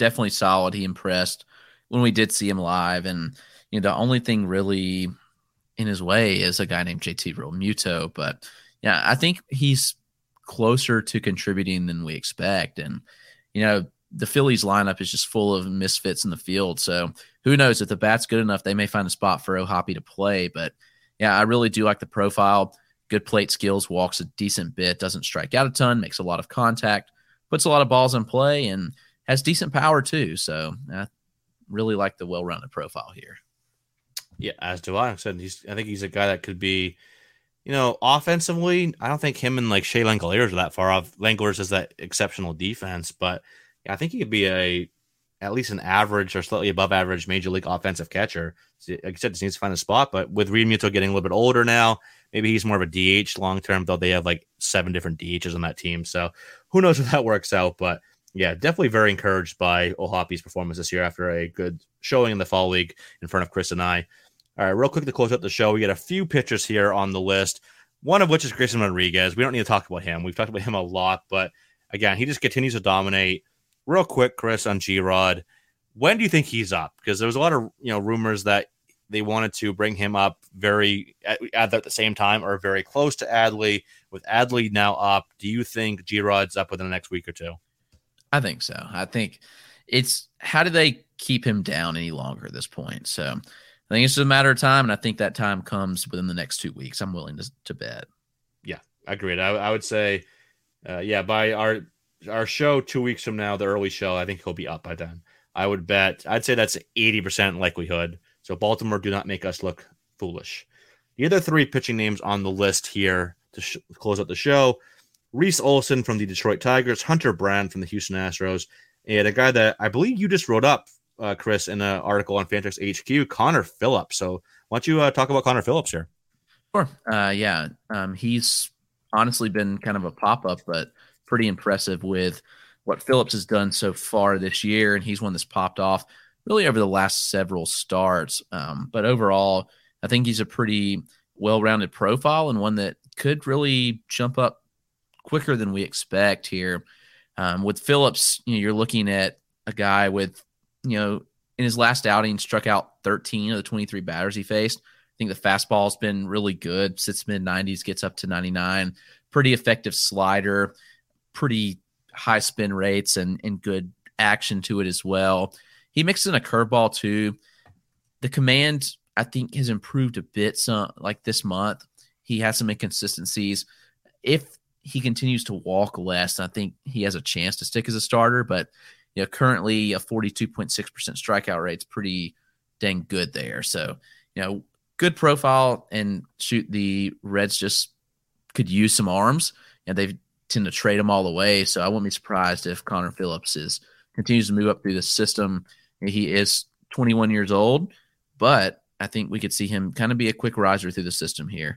definitely solid. He impressed when we did see him live. And, you know, the only thing really in his way is a guy named J T Realmuto. But, yeah, I think he's closer to contributing than we expect. And, you know, the Phillies lineup is just full of misfits in the field. So who knows, if the bat's good enough, they may find a spot for O'Hoppe to play. But, yeah, I really do like the profile. Good plate skills, walks a decent bit, doesn't strike out a ton, makes a lot of contact, puts a lot of balls in play, and has decent power too. So I really like the well-rounded profile here. Yeah, as do I. I said he's. I think he's a guy that could be, you know, offensively. I don't think him and like Shea Langeliers are that far off. Langeliers has that exceptional defense, but yeah, I think he could be a at least an average or slightly above average major league offensive catcher. Like I said, just needs to find a spot. But with Realmuto getting a little bit older now, maybe he's more of a D H long term. Though they have like seven different D Hs on that team, so who knows if that works out. But yeah, definitely very encouraged by O'Hoppe's performance this year after a good showing in the fall league in front of Chris and I. All right, real quick to close out the show, we got a few pitchers here on the list, one of which is Grayson Rodriguez. We don't need to talk about him. We've talked about him a lot, but again, he just continues to dominate. Real quick, Chris, on G-Rod, when do you think he's up? Because there was a lot of you know rumors that they wanted to bring him up very at, at the same time or very close to Adley. With Adley now up, do you think G-Rod's up within the next week or two? I think so. I think it's how do they keep him down any longer at this point? So I think it's just a matter of time, and I think that time comes within the next two weeks. I'm willing to, to bet. Yeah, agreed. I, I would say, uh, yeah, by our our show two weeks from now, the early show, I think he'll be up by then. I would bet. I'd say that's eighty percent likelihood. So Baltimore, do not make us look foolish. The other three pitching names on the list here to sh- close out the show: Reese Olson from the Detroit Tigers, Hunter Brown from the Houston Astros, and a guy that I believe you just wrote up, uh, Chris, in an article on Fantrax H Q, Connor Phillips. So why don't you uh, talk about Connor Phillips here? Sure. Uh, yeah, um, he's honestly been kind of a pop-up, but pretty impressive with what Phillips has done so far this year, and he's one that's popped off really over the last several starts. Um, but overall, I think he's a pretty well-rounded profile and one that could really jump up quicker than we expect here. Um, with Phillips, you know, you're looking at a guy with, you know, in his last outing, struck out thirteen of the twenty-three batters he faced. I think the fastball's been really good, sits mid nineties, gets up to ninety-nine. Pretty effective slider, pretty high spin rates and, and good action to it as well. He mixes in a curveball too. The command, I think, has improved a bit some, like this month. He has some inconsistencies. If he continues to walk less, I think he has a chance to stick as a starter. But you know, currently a forty-two point six percent strikeout rate is pretty dang good there. So, you know, good profile, and shoot, the Reds just could use some arms, and they tend to trade them all away. So I wouldn't be surprised if Connor Phillips is continues to move up through the system. He is twenty-one years old, but I think we could see him kind of be a quick riser through the system here.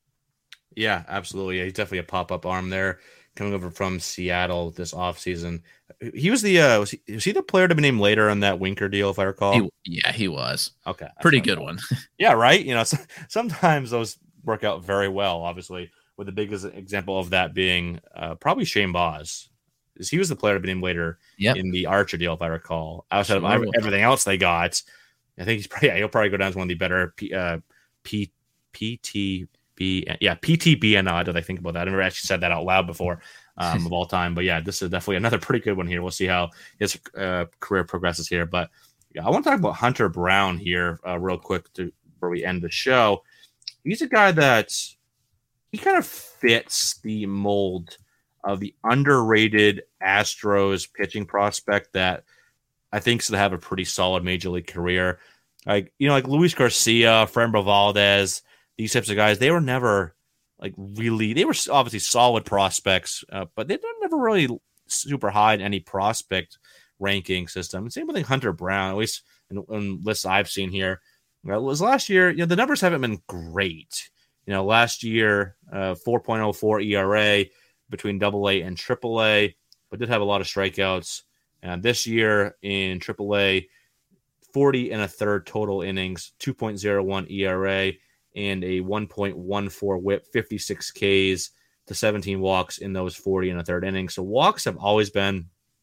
Yeah, absolutely. Yeah, he's definitely a pop-up arm there, coming over from Seattle this offseason. He was the uh, was he, was he the player to be named later on that Winker deal, if I recall? He, yeah, he was. Okay, pretty good one. Yeah, right. You know, so, sometimes those work out very well. Obviously, with the biggest example of that being uh, probably Shane Baz. He was the player to be named later yep. in the Archer deal, if I recall. Outside sure. of everything else they got, I think he's probably, yeah, he'll probably go down as one of the better P, uh, P, P T B, yeah, P T B N. I did I think about that? I never actually said that out loud before um, of all time. But yeah, this is definitely another pretty good one here. We'll see how his uh, career progresses here. But yeah, I want to talk about Hunter Brown here uh, real quick to, before we end the show. He's a guy that he kind of fits the mold of the underrated Astros pitching prospect that I think is to have a pretty solid major league career. Like, you know, like Luis Garcia, Framber Valdez, these types of guys, they were never like really, they were obviously solid prospects, uh, but they were never really super high in any prospect ranking system. And same with like Hunter Brown, at least in, in lists I've seen here. Well, it was last year, you know, the numbers haven't been great. You know, last year, uh, four point oh four E R A between double A and triple A, but did have a lot of strikeouts. And this year in triple A, forty and a third total innings, two point oh one E R A, and a one point one four whip, fifty-six Ks to seventeen walks in those forty and a third innings. So walks have always been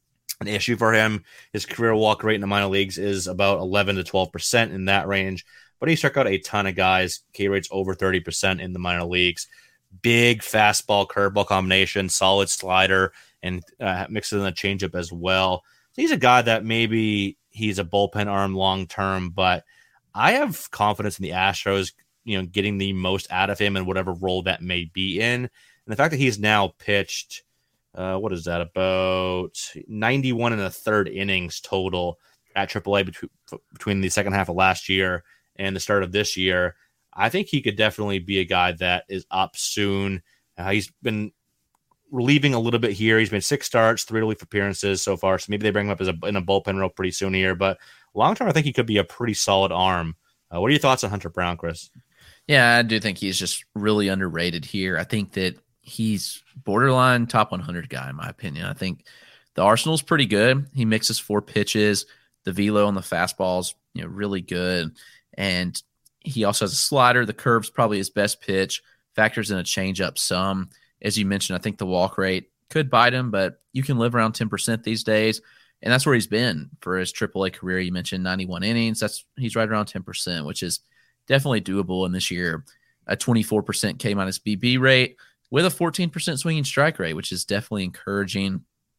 an issue for him. His career walk rate in the minor leagues is about eleven to twelve percent in that range, but he struck out a ton of guys. K rate's over thirty percent in the minor leagues. Big fastball curveball combination, solid slider, and uh, mixes in a changeup as well. So he's a guy that maybe he's a bullpen arm long term, but I have confidence in the Astros, you know, getting the most out of him in whatever role that may be in. And the fact that he's now pitched, uh, what is that, about ninety-one and a third innings total at triple A between, between the second half of last year and the start of this year, I think he could definitely be a guy that is up soon. Uh, he's been relieving a little bit here. He's made six starts, three relief appearances so far. So maybe they bring him up as a, in a bullpen role pretty soon here. But long term, I think he could be a pretty solid arm. Uh, what are your thoughts on Hunter Brown, Chris? Yeah, I do think he's just really underrated here. I think that he's borderline top one hundred guy, in my opinion. I think the arsenal's pretty good. He mixes four pitches. The velo on the fastball's, you know, really good. And he also has a slider. The curve's probably his best pitch. Factors in a changeup some. As you mentioned, I think the walk rate could bite him, but you can live around ten percent these days. And that's where he's been for his triple A career. You mentioned ninety-one innings. That's he's right around ten percent, which is definitely doable. And this year, a twenty-four percent K minus B B rate with a fourteen percent swinging strike rate, which is definitely encouraging.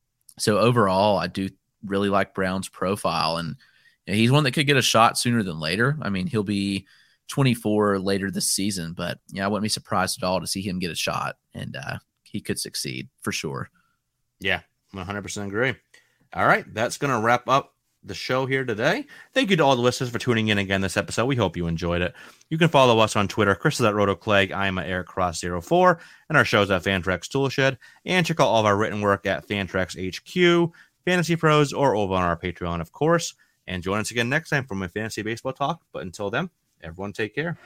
So overall, I do really like Brown's profile. And you know, he's one that could get a shot sooner than later. I mean, he'll be twenty-four later this season, but yeah, I wouldn't be surprised at all to see him get a shot, and uh, he could succeed for sure. Yeah, one hundred percent agree. All right, that's going to wrap up the show here today. Thank you to all the listeners for tuning in again this episode. We hope you enjoyed it. You can follow us on Twitter. Chris is at RotoClegg. I am at Eric Cross zero four, and our show's at Fantrax Toolshed. And check out all of our written work at Fantrax H Q, Fantasy Pros, or over on our Patreon, of course. And join us again next time for my fantasy baseball talk. But until then, everyone take care.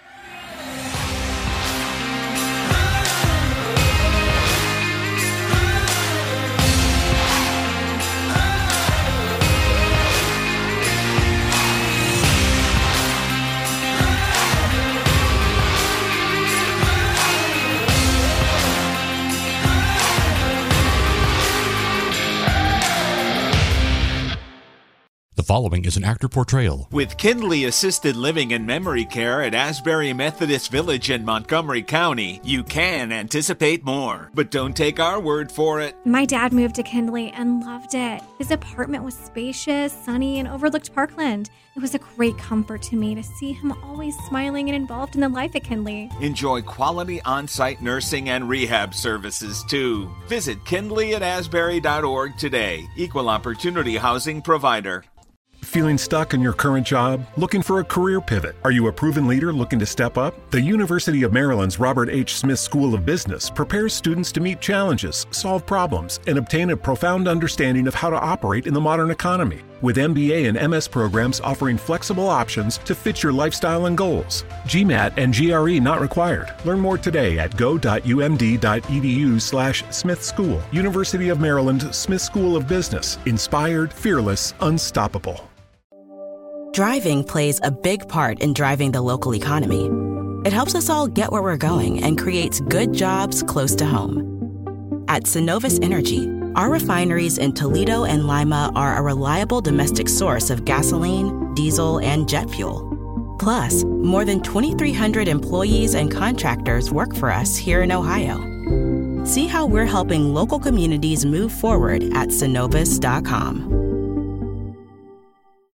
The following is an actor portrayal. With Kindly Assisted Living and Memory Care at Asbury Methodist Village in Montgomery County, you can anticipate more. But don't take our word for it. My dad moved to Kindly and loved it. His apartment was spacious, sunny, and overlooked Parkland. It was a great comfort to me to see him always smiling and involved in the life at Kindly. Enjoy quality on-site nursing and rehab services, too. Visit kindly at asbury dot org today. Equal Opportunity Housing Provider. Feeling stuck in your current job? Looking for a career pivot? Are you a proven leader looking to step up? The University of Maryland's Robert H. Smith School of Business prepares students to meet challenges, solve problems, and obtain a profound understanding of how to operate in the modern economy. With M B A and M S programs offering flexible options to fit your lifestyle and goals. GMAT and G R E not required. Learn more today at go.umd.edu slash Smith School. University of Maryland Smith School of Business. Inspired, fearless, unstoppable. Driving plays a big part in driving the local economy. It helps us all get where we're going and creates good jobs close to home. At Synovus Energy, our refineries in Toledo and Lima are a reliable domestic source of gasoline, diesel, and jet fuel. Plus, more than twenty-three hundred employees and contractors work for us here in Ohio. See how we're helping local communities move forward at synovus dot com.